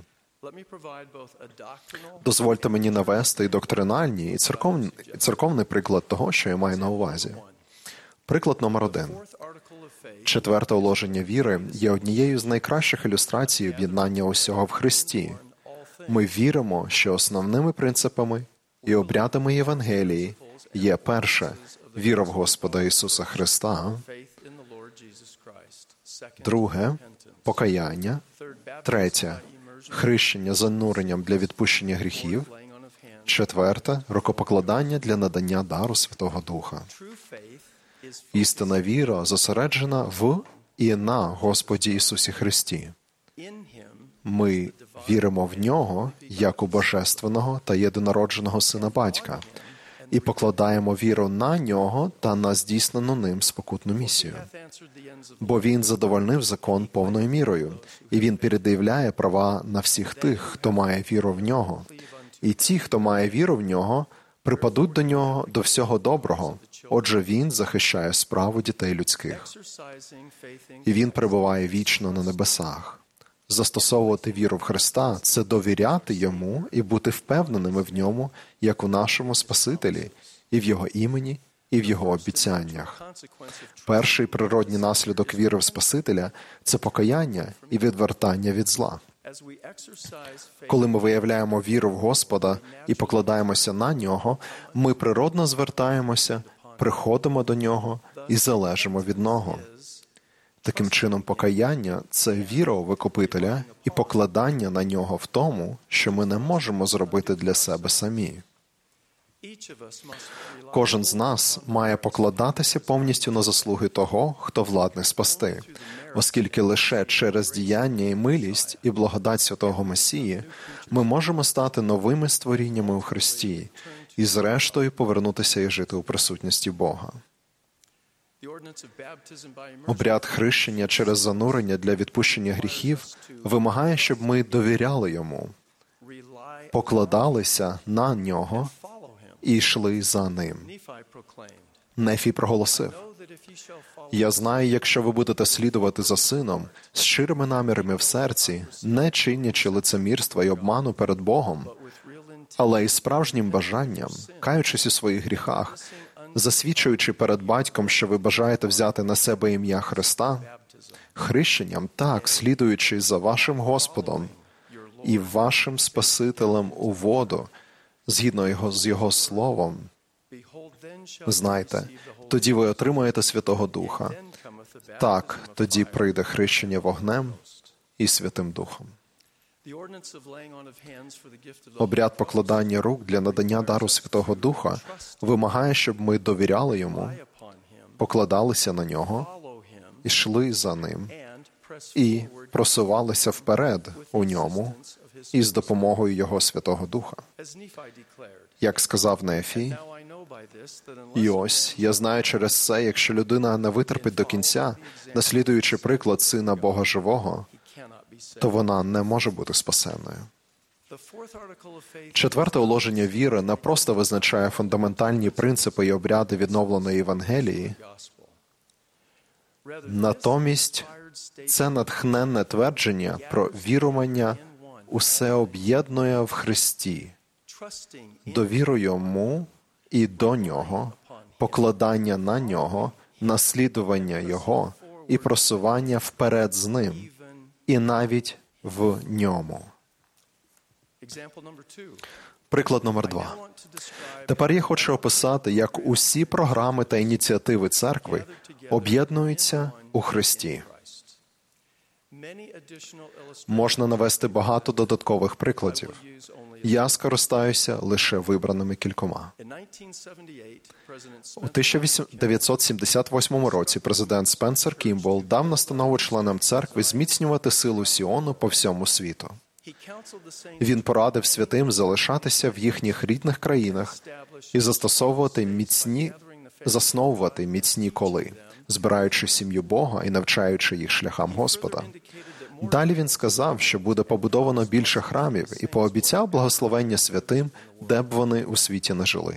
Дозвольте мені навести і доктринальні, і церковний приклад того, що я маю на увазі. Приклад номер 1. Четверте уложення віри є однією з найкращих ілюстрацій об'єднання усього в Христі. Ми віримо, що основними принципами і обрядами Євангелії є перше – віра в Господа Ісуса Христа, друге – покаяння, третє – хрещення зануренням для відпущення гріхів, четверте – рукопокладання для надання дару Святого Духа. Істинна віра зосереджена в і на Господі Ісусі Христі. Ми віримо в Нього, як у Божественного та єдинородженого Сина Батька, і покладаємо віру на Нього та на здійснену Ним спокутну місію. Бо Він задовольнив закон повною мірою, і Він перед'являє права на всіх тих, хто має віру в Нього. І ті, хто має віру в Нього, припадуть до Нього до всього доброго. Отже, Він захищає справу дітей людських. І Він перебуває вічно на небесах. Застосовувати віру в Христа – це довіряти Йому і бути впевненими в Ньому, як у нашому Спасителі, і в Його імені, і в Його обіцяннях. Перший природній наслідок віри в Спасителя – це покаяння і відвертання від зла. Коли ми виявляємо віру в Господа і покладаємося на Нього, ми природно звертаємося, приходимо до Нього і залежимо від Нього. Таким чином, покаяння – це віра у Викупителя і покладання на Нього в тому, що ми не можемо зробити для себе самі. Кожен з нас має покладатися повністю на заслуги того, хто владний спасти, оскільки лише через діяння і милість і благодать Святого Месії ми можемо стати новими створіннями у Христі і зрештою повернутися і жити у присутності Бога. Обряд хрещення через занурення для відпущення гріхів вимагає, щоб ми довіряли Йому, покладалися на Нього і йшли за Ним. Нефій проголосив: «Я знаю, якщо ви будете слідувати за Сином, з щирими намірами в серці, не чинячи лицемірства й обману перед Богом, але й справжнім бажанням, каючись у своїх гріхах, засвідчуючи перед Батьком, що ви бажаєте взяти на себе ім'я Христа, хрещенням, так, слідуючи за вашим Господом і вашим Спасителем у воду, згідно з Його Словом, знайте, тоді ви отримаєте Святого Духа. Так, тоді прийде хрещення вогнем і Святим Духом». Обряд покладання рук для надання дару Святого Духа вимагає, щоб ми довіряли Йому, покладалися на Нього, йшли за Ним і просувалися вперед у Ньому із допомогою Його Святого Духа. Як сказав Нефій: «І ось, я знаю через це, якщо людина не витерпить до кінця, наслідуючи приклад Сина Бога Живого, то вона не може бути спасенною». Четверте уложення віри не просто визначає фундаментальні принципи і обряди відновленої Євангелії. Натомість, це натхненне твердження про вірування усе об'єднує в Христі, довіру Йому і до Нього, покладання на Нього, наслідування Його і просування вперед з Ним, і навіть в Ньому. Приклад номер 2. Тепер я хочу описати, як усі програми та ініціативи церкви об'єднуються у Христі. Можна навести багато додаткових прикладів. Я скористаюся лише вибраними кількома. У 1978 році президент Спенсер Кімбол дав настанову членам церкви зміцнювати силу Сіону по всьому світу. Він порадив святим залишатися в їхніх рідних країнах і засновувати міцні коли, збираючи сім'ю Бога і навчаючи їх шляхам Господа. Далі він сказав, що буде побудовано більше храмів, і пообіцяв благословення святим, де б вони у світі не жили.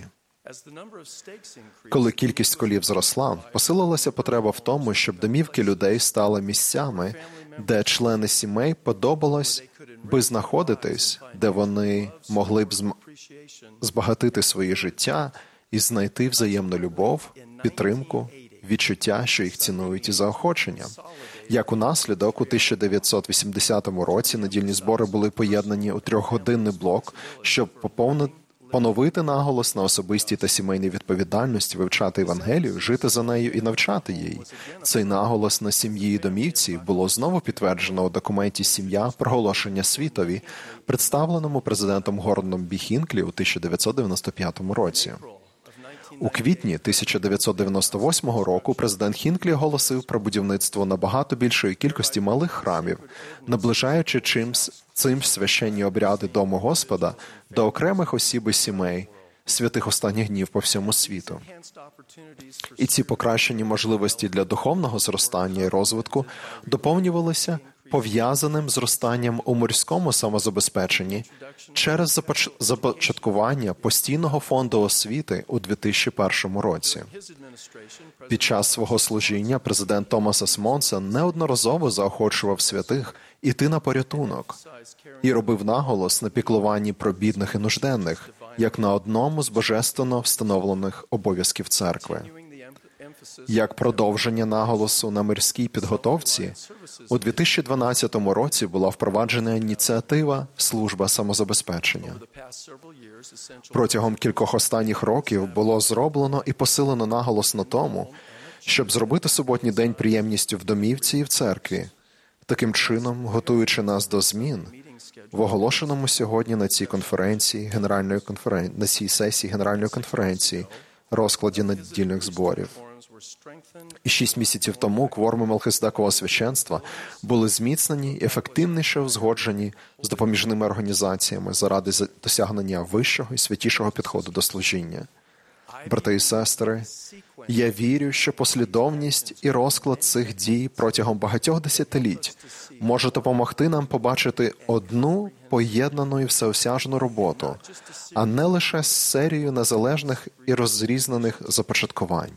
Коли кількість колів зросла, посилилася потреба в тому, щоб домівки людей стали місцями, де члени сімей подобалось би знаходитись, де вони могли б збагатити своє життя і знайти взаємну любов, підтримку, відчуття, що їх цінують, і заохочення. Як унаслідок, у 1980 році недільні збори були поєднані у 3-годинний блок, щоб поновити наголос на особистій та сімейній відповідальності, вивчати Євангелію, жити за нею і навчати її. Цей наголос на сім'ї і домівці було знову підтверджено у документі «Сім'я. Проголошення світові», представленому президентом Гордоном Бі Хінклі у 1995 році. У квітні 1998 року президент Хінклі оголосив про будівництво набагато більшої кількості малих храмів, наближаючи цим священні обряди Дому Господа до окремих осіб і сімей, святих останніх днів по всьому світу. І ці покращені можливості для духовного зростання і розвитку доповнювалися пов'язаним зростанням у морському самозабезпеченні через започаткування постійного фонду освіти у 2001 році. Під час свого служіння президент Томас С. Монсон неодноразово заохочував святих іти на порятунок і робив наголос на піклуванні про бідних і нужденних, як на одному з божественно встановлених обов'язків церкви. Як продовження наголосу на мирській підготовці, у 2012 році була впроваджена ініціатива «Служба самозабезпечення». Протягом кількох останніх років було зроблено і посилено наголос на тому, щоб зробити суботній день приємністю в домівці і в церкві, таким чином готуючи нас до змін, в оголошеному сьогодні на цій сесії Генеральної конференції розкладі недільних зборів. І 6 місяців тому кворуми Мелхиседекового священства були зміцнені і ефективніше узгоджені з допоміжними організаціями заради досягнення вищого і святішого підходу до служіння. Брати і сестри, я вірю, що послідовність і розклад цих дій протягом багатьох десятиліть може допомогти нам побачити одну поєднану і всеосяжну роботу, а не лише серію незалежних і розрізнених започаткувань.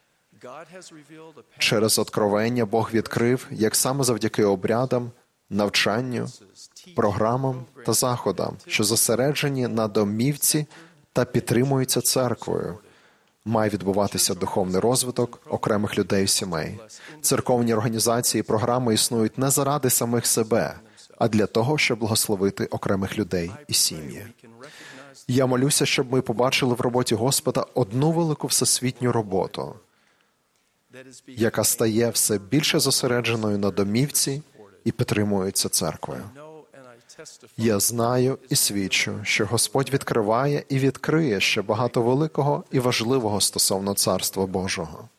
Через откровення Бог відкрив, як саме завдяки обрядам, навчанню, програмам та заходам, що зосереджені на домівці та підтримуються церквою, має відбуватися духовний розвиток окремих людей і сімей. Церковні організації і програми існують не заради самих себе, а для того, щоб благословити окремих людей і сім'ї. Я молюся, щоб ми побачили в роботі Господа одну велику всесвітню роботу, яка стає все більше зосередженою на домівці і підтримується церквою. Я знаю і свідчу, що Господь відкриває і відкриє ще багато великого і важливого стосовно Царства Божого.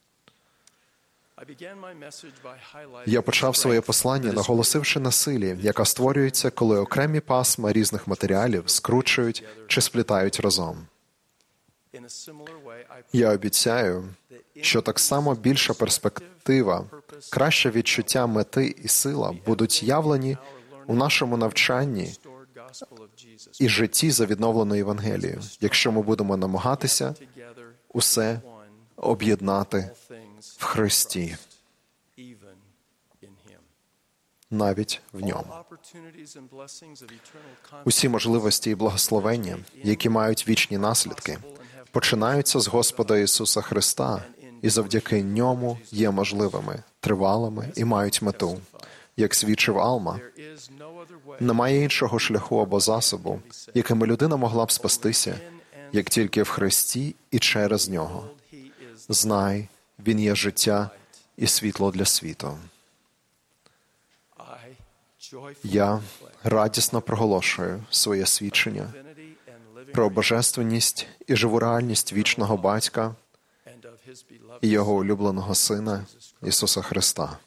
Я почав своє послання, наголосивши на силі, яка створюється, коли окремі пасма різних матеріалів скручують чи сплітають разом. Я обіцяю, що так само більша перспектива, краще відчуття мети і сила будуть явлені у нашому навчанні і житті за відновленою Євангелією, якщо ми будемо намагатися усе об'єднати в Христі, навіть в Ньому. Усі можливості і благословення, які мають вічні наслідки, починаються з Господа Ісуса Христа і завдяки Ньому є можливими, тривалими і мають мету. Як свідчив Алма, немає іншого шляху або засобу, якими людина могла б спастися, як тільки в Христі і через Нього. Знай, Він є життя і світло для світу. Я радісно проголошую своє свідчення про божественність і живу реальність вічного Батька і Його улюбленого Сина Ісуса Христа.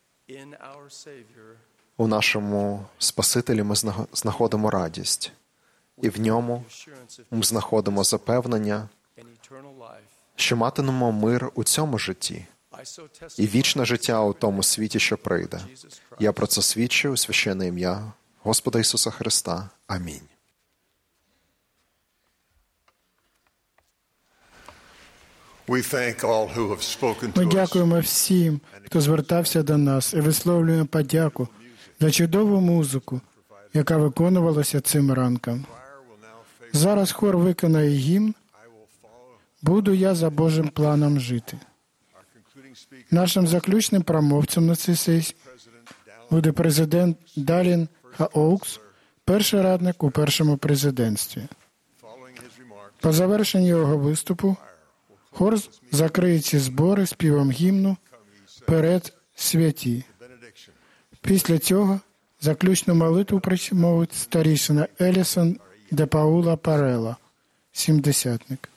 У нашому Спасителі ми знаходимо радість, і в Ньому ми знаходимо запевнення, що матимемо мир у цьому житті і вічне життя у тому світі, що прийде. Я про це свідчу у священне ім'я Господа Ісуса Христа. Амінь. Ми дякуємо всім, хто звертався до нас, і висловлюємо подяку за чудову музику, яка виконувалася цим ранком. Зараз хор виконає гімн «Буду я за Божим планом жити». Нашим заключним промовцем на цій сесії буде президент Далін Хаоукс, перший радник у першому президентстві. По завершенні його виступу хор закриє ці збори співом гімну «Перед святі». Після цього заключну молитву промовить старішина Елісон де Паула Парела, сімдесятник.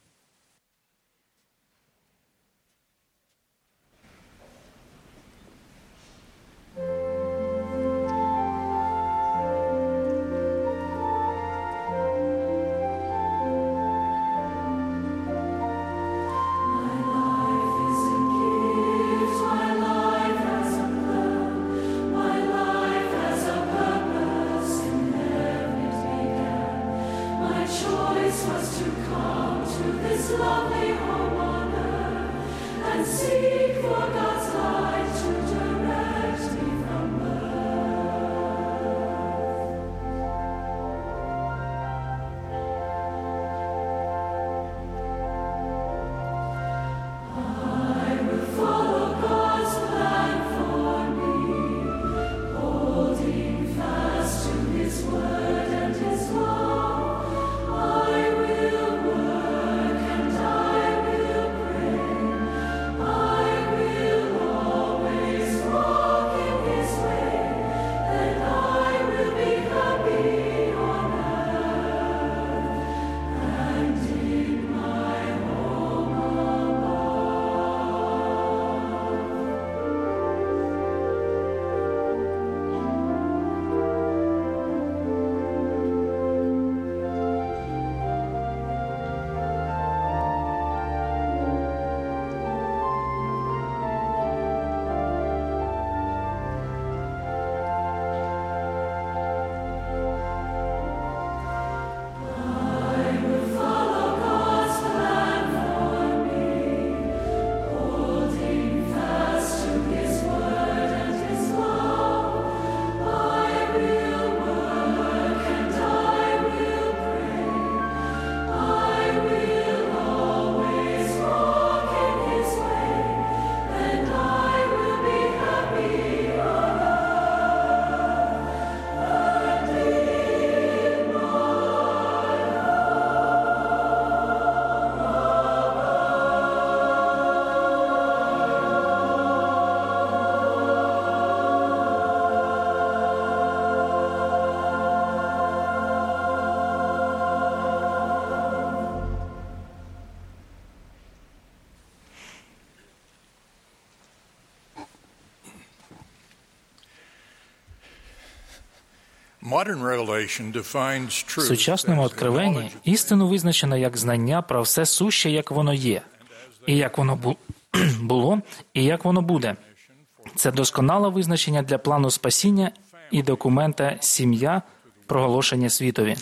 В сучасному откровенні істину визначено як знання про все суще, як воно є, і як воно було, і як воно буде. Це досконале визначення для плану спасіння і документа «Сім'я» проголошення світові.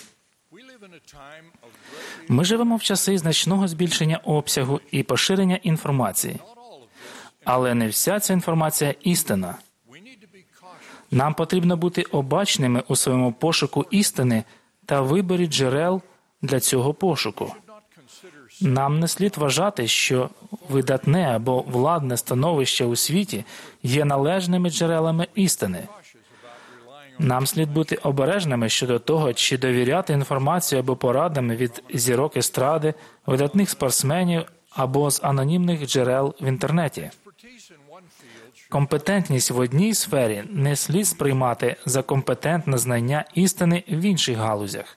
Ми живемо в часи значного збільшення обсягу і поширення інформації. Але не вся ця інформація – істина. Нам потрібно бути обачними у своєму пошуку істини та виборі джерел для цього пошуку. Нам не слід вважати, що видатне або владне становище у світі є належними джерелами істини. Нам слід бути обережними щодо того, чи довіряти інформацію або порадами від зірок естради, видатних спортсменів або з анонімних джерел в інтернеті. Компетентність в одній сфері не слід сприймати за компетентне знання істини в інших галузях.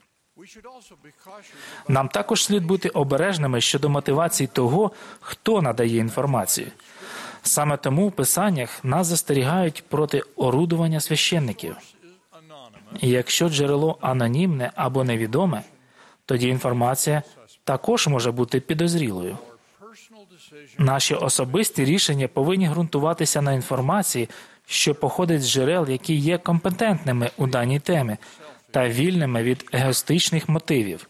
Нам також слід бути обережними щодо мотивації того, хто надає інформацію. Саме тому в Писаннях нас застерігають проти орудування священників. І якщо джерело анонімне або невідоме, тоді інформація також може бути підозрілою. Наші особисті рішення повинні ґрунтуватися на інформації, що походить з джерел, які є компетентними у даній темі та вільними від егоїстичних мотивів.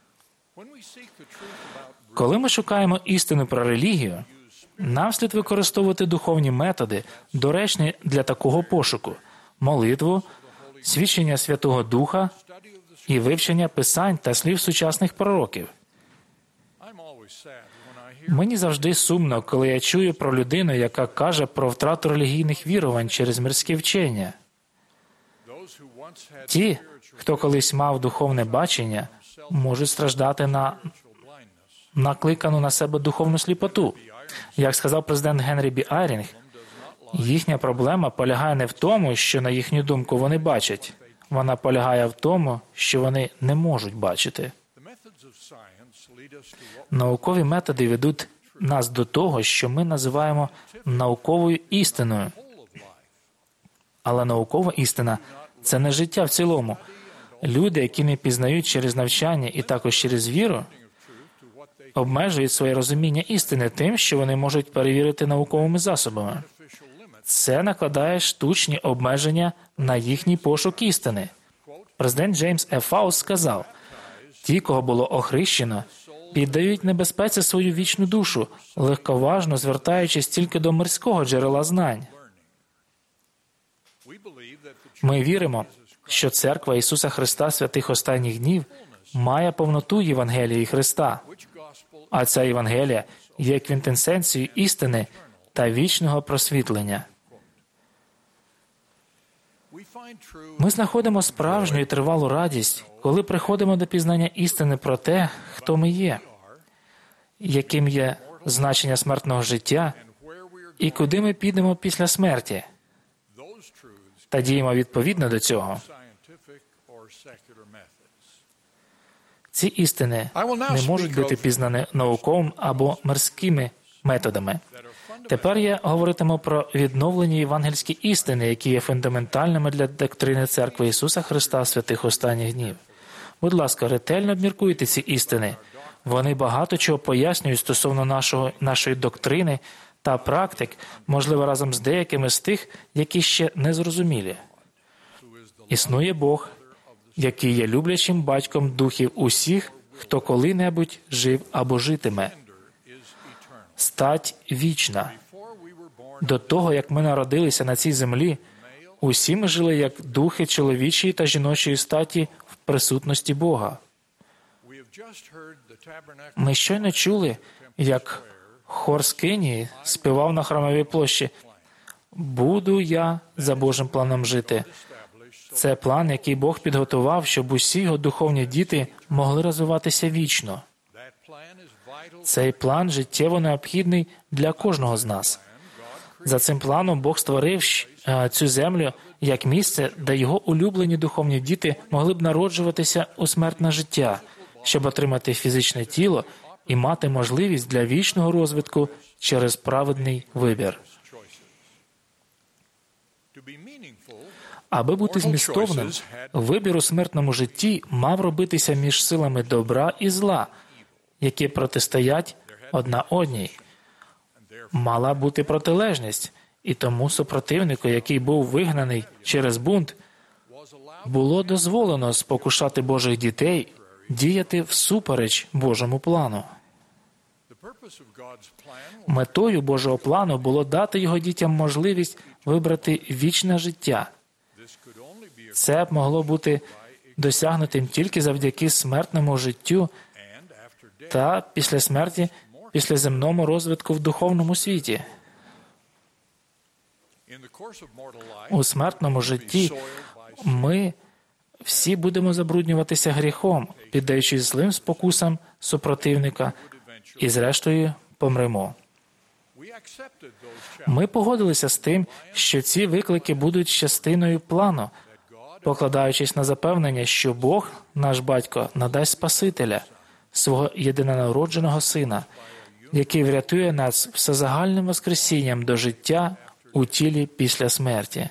Коли ми шукаємо істину про релігію, нам слід використовувати духовні методи, доречні для такого пошуку – молитву, свідчення Святого Духа і вивчення писань та слів сучасних пророків. Мені завжди сумно, коли я чую про людину, яка каже про втрату релігійних вірувань через мирські вчення. Ті, хто колись мав духовне бачення, можуть страждати на накликану на себе духовну сліпоту. Як сказав президент Генрі Бі Айрінг, їхня проблема полягає не в тому, що, на їхню думку, вони бачать. Вона полягає в тому, що вони не можуть бачити. Наукові методи ведуть нас до того, що ми називаємо науковою істиною. Але наукова істина – це не життя в цілому. Люди, які не пізнають через навчання і також через віру, обмежують своє розуміння істини тим, що вони можуть перевірити науковими засобами. Це накладає штучні обмеження на їхній пошук істини. Президент Джеймс Е. Фауст сказав, «Ті, кого було охрещено, піддають небезпеці свою вічну душу, легковажно звертаючись тільки до мирського джерела знань». Ми віримо, що Церква Ісуса Христа святих останніх днів має повноту Євангелії Христа, а ця Євангелія є квінтесенцією істини та вічного просвітлення. Ми знаходимо справжню і тривалу радість, коли приходимо до пізнання істини про те, хто ми є, яким є значення смертного життя і куди ми підемо після смерті, та діємо відповідно до цього. Ці істини не можуть бути пізнані науковим або мирськими методами. Тепер я говоритиму про відновлені євангельські істини, які є фундаментальними для доктрини Церкви Ісуса Христа святих останніх днів. Будь ласка, ретельно обміркуйте ці істини. Вони багато чого пояснюють стосовно нашої доктрини та практик, можливо, разом з деякими з тих, які ще не зрозумілі. Існує Бог, який є люблячим батьком духів усіх, хто коли-небудь жив або житиме. Стать вічна. До того, як ми народилися на цій землі, усі ми жили як духи чоловічої та жіночої статі в присутності Бога. Ми щойно чули, як хор з Кенії співав на Храмовій площі «Буду я за Божим планом жити». Це план, який Бог підготував, щоб усі його духовні діти могли розвиватися вічно. Цей план життєво необхідний для кожного з нас. За цим планом Бог створив цю землю як місце, де його улюблені духовні діти могли б народжуватися у смертне життя, щоб отримати фізичне тіло і мати можливість для вічного розвитку через праведний вибір. Аби бути змістовним, вибір у смертному житті мав робитися між силами добра і зла, які протистоять одна одній. Мала бути протилежність, і тому супротивнику, який був вигнаний через бунт, було дозволено спокушати Божих дітей діяти всупереч Божому плану. Метою Божого плану було дати його дітям можливість вибрати вічне життя. Це б могло бути досягнутим тільки завдяки смертному життю та після смерті, післяземному розвитку в духовному світі. У смертному житті ми всі будемо забруднюватися гріхом, піддаючись злим спокусам супротивника, і зрештою помремо. Ми погодилися з тим, що ці виклики будуть частиною плану, покладаючись на запевнення, що Бог, наш Батько, надасть Спасителя, свого єдинонародженого Сина, який врятує нас всезагальним воскресінням до життя у тілі після смерті.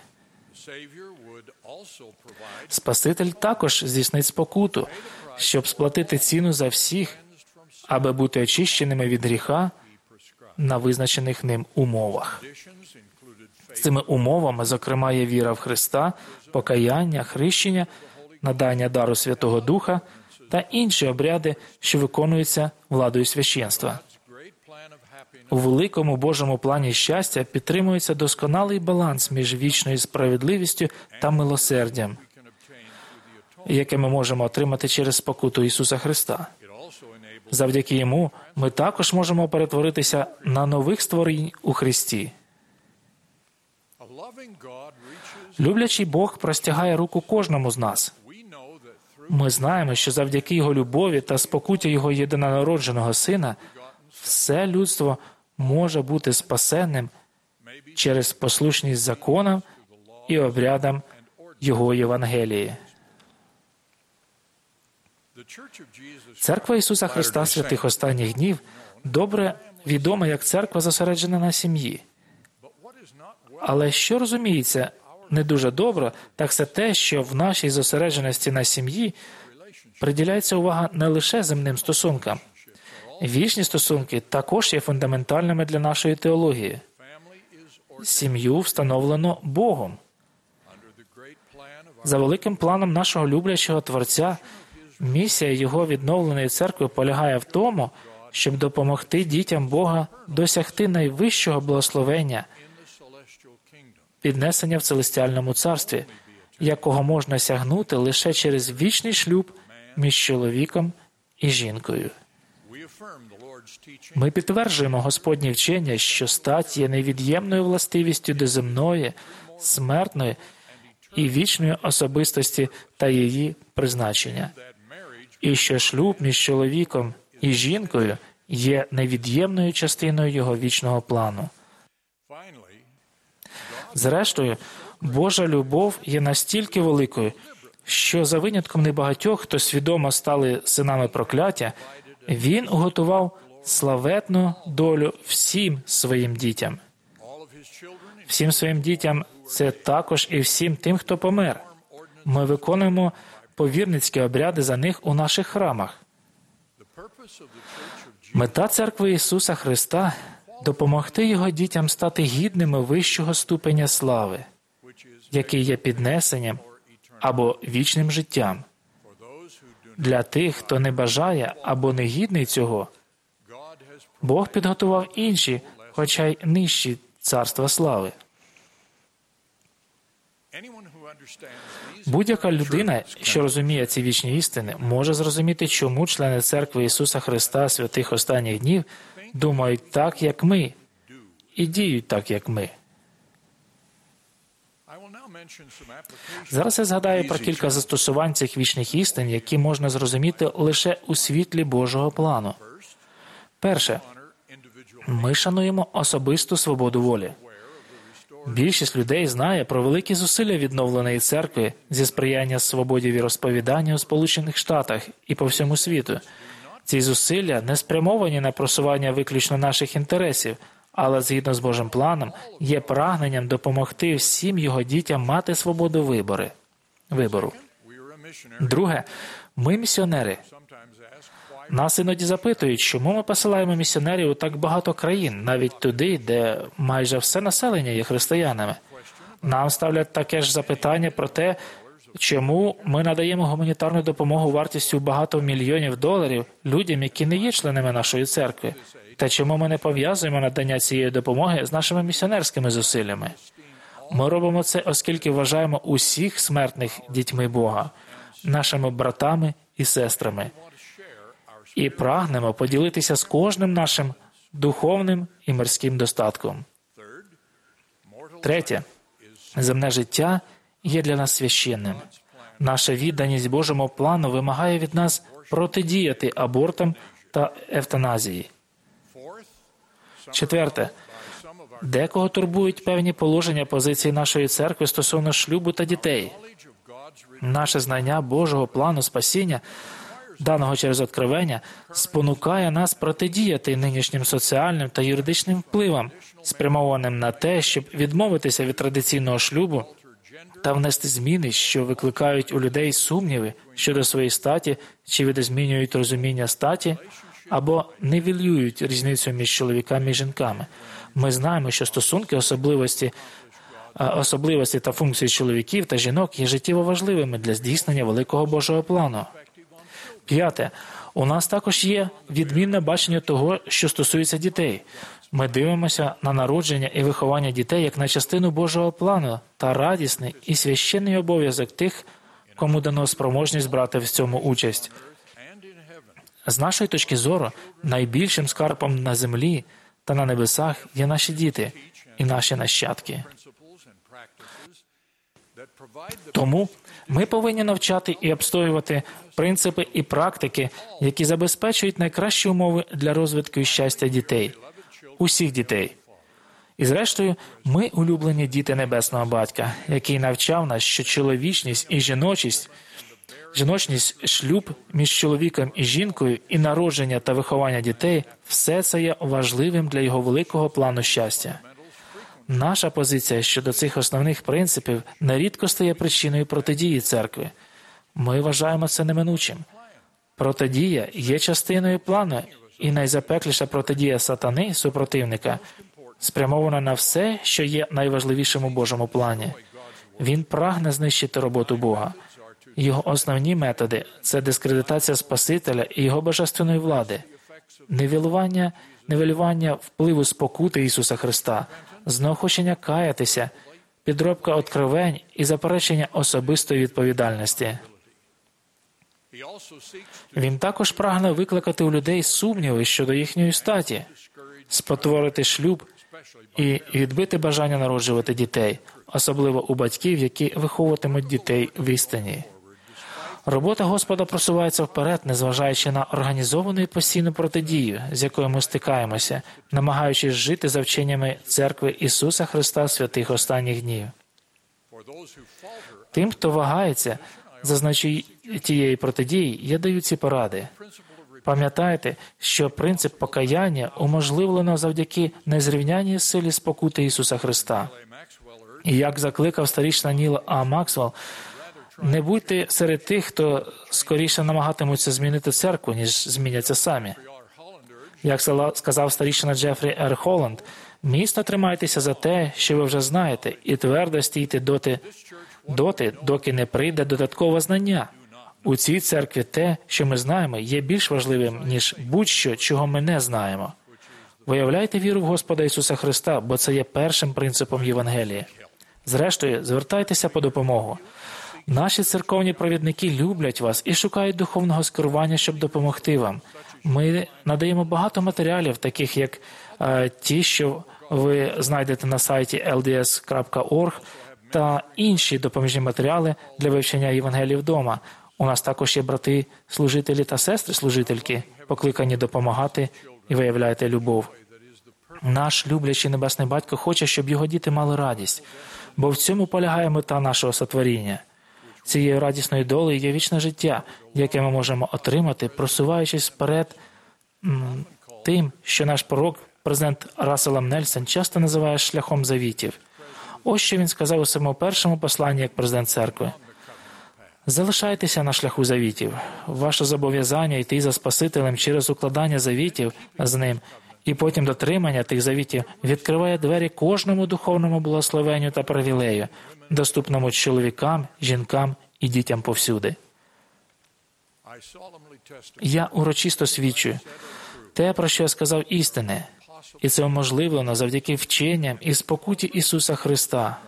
Спаситель також здійснить спокуту, щоб сплатити ціну за всіх, аби бути очищеними від гріха на визначених ним умовах. Цими умовами, зокрема, є віра в Христа, покаяння, хрещення, надання дару Святого Духа та інші обряди, що виконуються владою священства. У великому Божому плані щастя підтримується досконалий баланс між вічною справедливістю та милосердям, яке ми можемо отримати через спокуту Ісуса Христа. Завдяки йому ми також можемо перетворитися на нових створінь у Христі. Люблячий Бог простягає руку кожному з нас. Ми знаємо, що завдяки Його любові та спокуті Його єдинонародженого Сина все людство може бути спасенним через послушність законам і обрядам Його Євангелії. Церква Ісуса Христа святих останніх днів добре відома як церква, зосереджена на сім'ї. Але що розуміється не дуже добре, так це те, що в нашій зосередженості на сім'ї приділяється увага не лише земним стосункам. Вічні стосунки також є фундаментальними для нашої теології. Сім'ю встановлено Богом. За великим планом нашого люблячого Творця, місія Його відновленої церкви полягає в тому, щоб допомогти дітям Бога досягти найвищого благословення, піднесення в Целестіальному царстві, якого можна сягнути лише через вічний шлюб між чоловіком і жінкою. Ми підтверджуємо Господнє вчення, що стать є невід'ємною властивістю до земної, смертної і вічної особистості та її призначення, і що шлюб між чоловіком і жінкою є невід'ємною частиною його вічного плану. Зрештою, Божа любов є настільки великою, що за винятком небагатьох, хто свідомо стали синами прокляття, Він уготував славетну долю всім своїм дітям. Всім своїм дітям – це також і всім тим, хто помер. Ми виконуємо повірницькі обряди за них у наших храмах. Мета Церкви Ісуса Христа – допомогти Його дітям стати гідними вищого ступеня слави, який є піднесенням або вічним життям. Для тих, хто не бажає або не гідний цього, Бог підготував інші, хоча й нижчі царства слави. Будь-яка людина, що розуміє ці вічні істини, може зрозуміти, чому члени Церкви Ісуса Христа святих останніх днів думають так, як ми, і діють так, як ми. Зараз я згадаю про кілька застосувань цих вічних істин, які можна зрозуміти лише у світлі Божого плану. Перше. Ми шануємо особисту свободу волі. Більшість людей знає про великі зусилля відновленої церкви зі сприяння свободі віросповідання у Сполучених Штатах і по всьому світу. Ці зусилля не спрямовані на просування виключно наших інтересів, але згідно з Божим планом є прагненням допомогти всім Його дітям мати свободу вибору. Друге, ми місіонери. Нас іноді запитують, чому ми посилаємо місіонерів у так багато країн, навіть туди, де майже все населення є християнами. Нам ставлять таке ж запитання про те, чому ми надаємо гуманітарну допомогу вартістю багато мільйонів доларів людям, які не є членами нашої церкви, та чому ми не пов'язуємо надання цієї допомоги з нашими місіонерськими зусиллями. Ми робимо це, оскільки вважаємо усіх смертних дітьми Бога, нашими братами і сестрами, і прагнемо поділитися з кожним нашим духовним і мирським достатком. Третє. Земне життя є для нас священним. Наша відданість Божому плану вимагає від нас протидіяти абортам та евтаназії. Четверте. Декого турбують певні положення позиції нашої церкви стосовно шлюбу та дітей. Наше знання Божого плану спасіння, даного через откровення, спонукає нас протидіяти нинішнім соціальним та юридичним впливам, спрямованим на те, щоб відмовитися від традиційного шлюбу та внести зміни, що викликають у людей сумніви щодо своєї статі, чи видозмінюють розуміння статі, або нівелюють різницю між чоловіками і жінками. Ми знаємо, що стосунки, особливості та функції чоловіків та жінок є життєво важливими для здійснення великого Божого плану. П'яте. У нас також є відмінне бачення того, що стосується дітей. Ми дивимося на народження і виховання дітей як на частину Божого плану та радісний і священний обов'язок тих, кому дано спроможність брати в цьому участь. З нашої точки зору, найбільшим скарбом на землі та на небесах є наші діти і наші нащадки. Тому ми повинні навчати і обстоювати принципи і практики, які забезпечують найкращі умови для розвитку і щастя дітей, усіх дітей. І зрештою, ми улюблені діти Небесного Батька, який навчав нас, що чоловічність і жіночність, шлюб між чоловіком і жінкою, і народження та виховання дітей – все це є важливим для його великого плану щастя. Наша позиція щодо цих основних принципів нерідко стає причиною протидії церкви. Ми вважаємо це неминучим. Протидія є частиною плану, і найзапекліша протидія сатани, супротивника, спрямована на все, що є найважливішим у Божому плані. Він прагне знищити роботу Бога. Його основні методи – це дискредитація Спасителя і Його божественної влади, нівелювання впливу спокути Ісуса Христа, знеохочення каятися, підробка откровень і заперечення особистої відповідальності. Він також прагне викликати у людей сумніви щодо їхньої статі, спотворити шлюб і відбити бажання народжувати дітей, особливо у батьків, які виховуватимуть дітей в істині. Робота Господа просувається вперед, незважаючи на організовану і постійну протидію, з якою ми стикаємося, намагаючись жити за вченнями Церкви Ісуса Христа святих останніх днів. Тим, хто вагається за значення тієї протидії, я даю ці поради. Пам'ятайте, що принцип покаяння уможливлено завдяки незрівняній силі спокути Ісуса Христа. І як закликав старішина Ніл А. Максвелл, не будьте серед тих, хто скоріше намагатимуться змінити церкву, ніж зміняться самі. Як сказав старішина Джефрі Р. Холланд, міцно тримайтеся за те, що ви вже знаєте, і твердо стійте доти, доки не прийде додаткове знання. У цій церкві те, що ми знаємо, є більш важливим, ніж будь-що, чого ми не знаємо. Виявляйте віру в Господа Ісуса Христа, бо це є першим принципом Євангелія. Зрештою, звертайтеся по допомогу. Наші церковні провідники люблять вас і шукають духовного скерування, щоб допомогти вам. Ми надаємо багато матеріалів, таких як ті, що ви знайдете на сайті lds.org, та інші допоміжні матеріали для вивчення Євангелії вдома. У нас також є брати-служителі та сестри-служительки, покликані допомагати і виявляти любов. Наш люблячий Небесний Батько хоче, щоб його діти мали радість, бо в цьому полягає мета нашого сотворіння. Цією радісною долею є вічне життя, яке ми можемо отримати, просуваючись вперед тим, що наш пророк, президент Рассел М. Нельсон, часто називає шляхом завітів. Ось що він сказав у своєму першому посланні як президент церкви. Залишайтеся на шляху завітів. Ваше зобов'язання йти за Спасителем через укладання завітів з ним і потім дотримання тих завітів відкриває двері кожному духовному благословенню та привілею, доступному чоловікам, жінкам і дітям повсюди. Я урочисто свідчую. Те, про що я сказав, істине, і це уможливлено завдяки вченням і спокуті Ісуса Христа,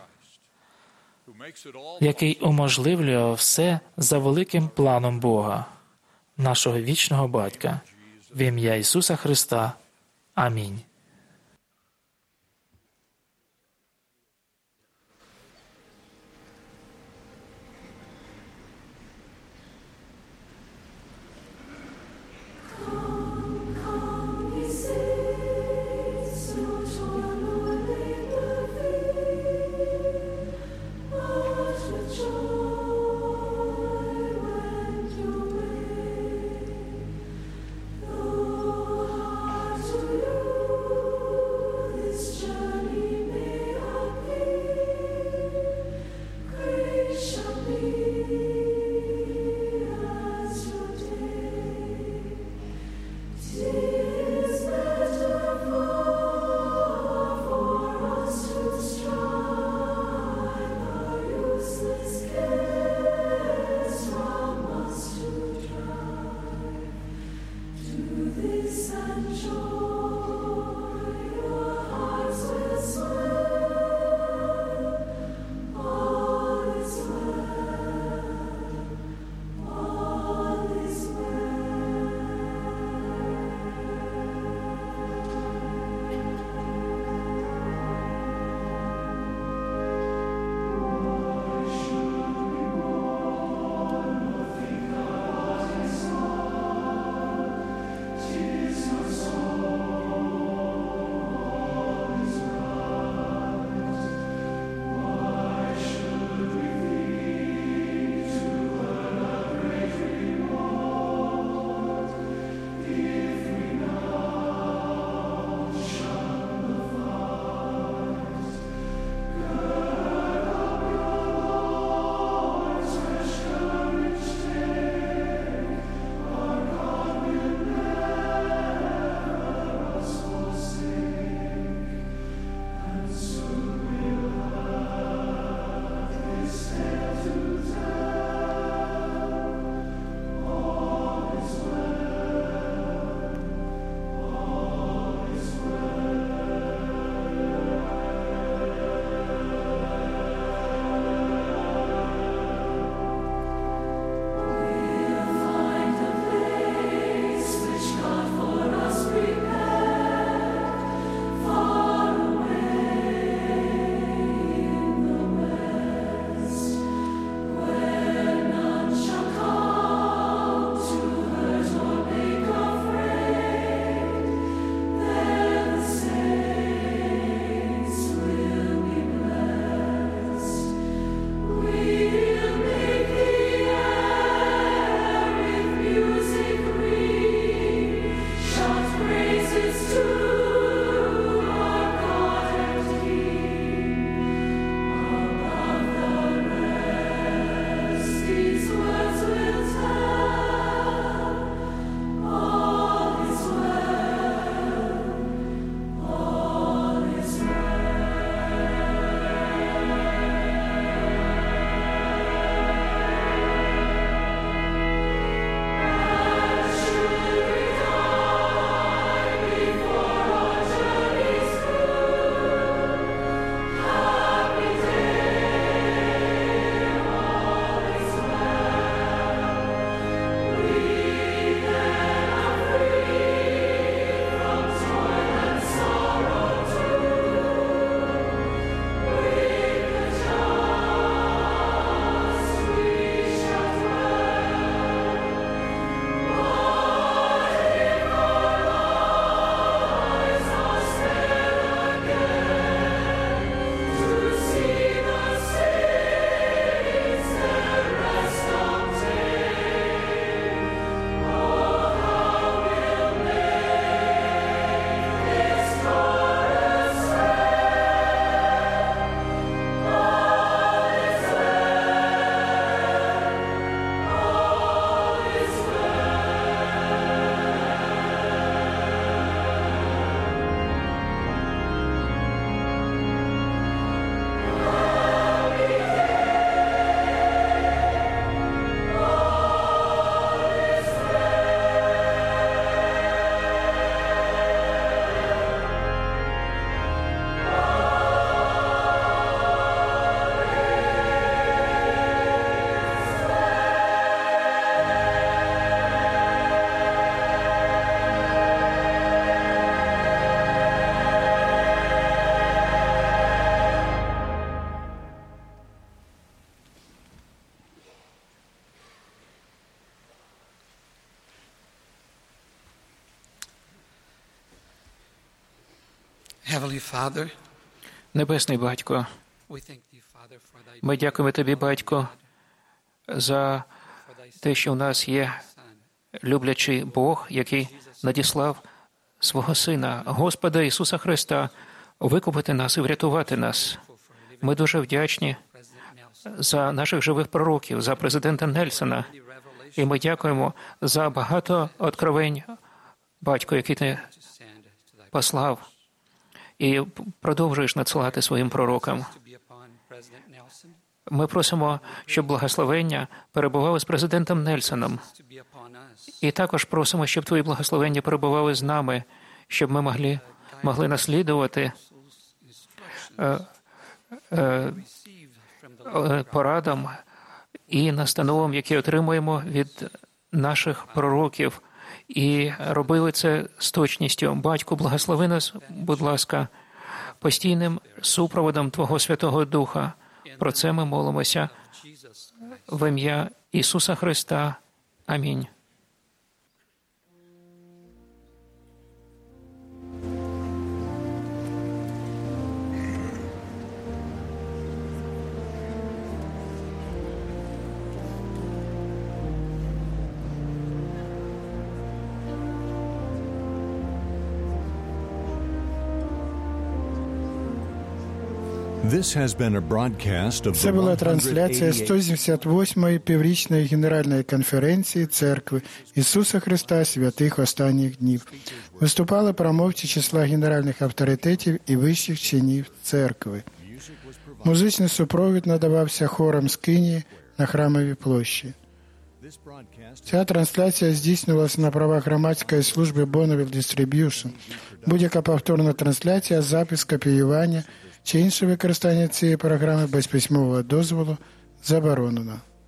який уможливлює все за великим планом Бога, нашого вічного Батька, в ім'я Ісуса Христа. Амінь. Небесний Батько, ми дякуємо Тобі, Батько, за те, що в нас є люблячий Бог, який надіслав свого Сина, Господа Ісуса Христа, викупити нас і врятувати нас. Ми дуже вдячні за наших живих пророків, за президента Нельсона. І ми дякуємо за багато откровень, Батько, які Ти послав і продовжуєш надсилати своїм пророкам. Ми просимо, щоб благословення перебували з президентом Нельсоном. І також просимо, щоб Твої благословення перебували з нами, щоб ми могли наслідувати порадам і настановам, які отримуємо від наших пророків, і робили це з точністю. Батьку, благослови нас, будь ласка, постійним супроводом Твого Святого Духа. Про це ми молимося в ім'я Ісуса Христа. Амінь. Це була трансляція 178-ї піврічної Генеральної конференції Церкви Ісуса Христа Святих Останніх Днів. Виступали промовці числа генеральних авторитетів і вищих чинів Церкви. Музичний супровід надавався хором з Кинії на Храмовій площі. Ця трансляція здійснювалася на правах громадської служби Bonneville Distribution. Будь-яка повторна трансляція, запис, копіювання чи інше використання цієї програми без письмового дозволу заборонено.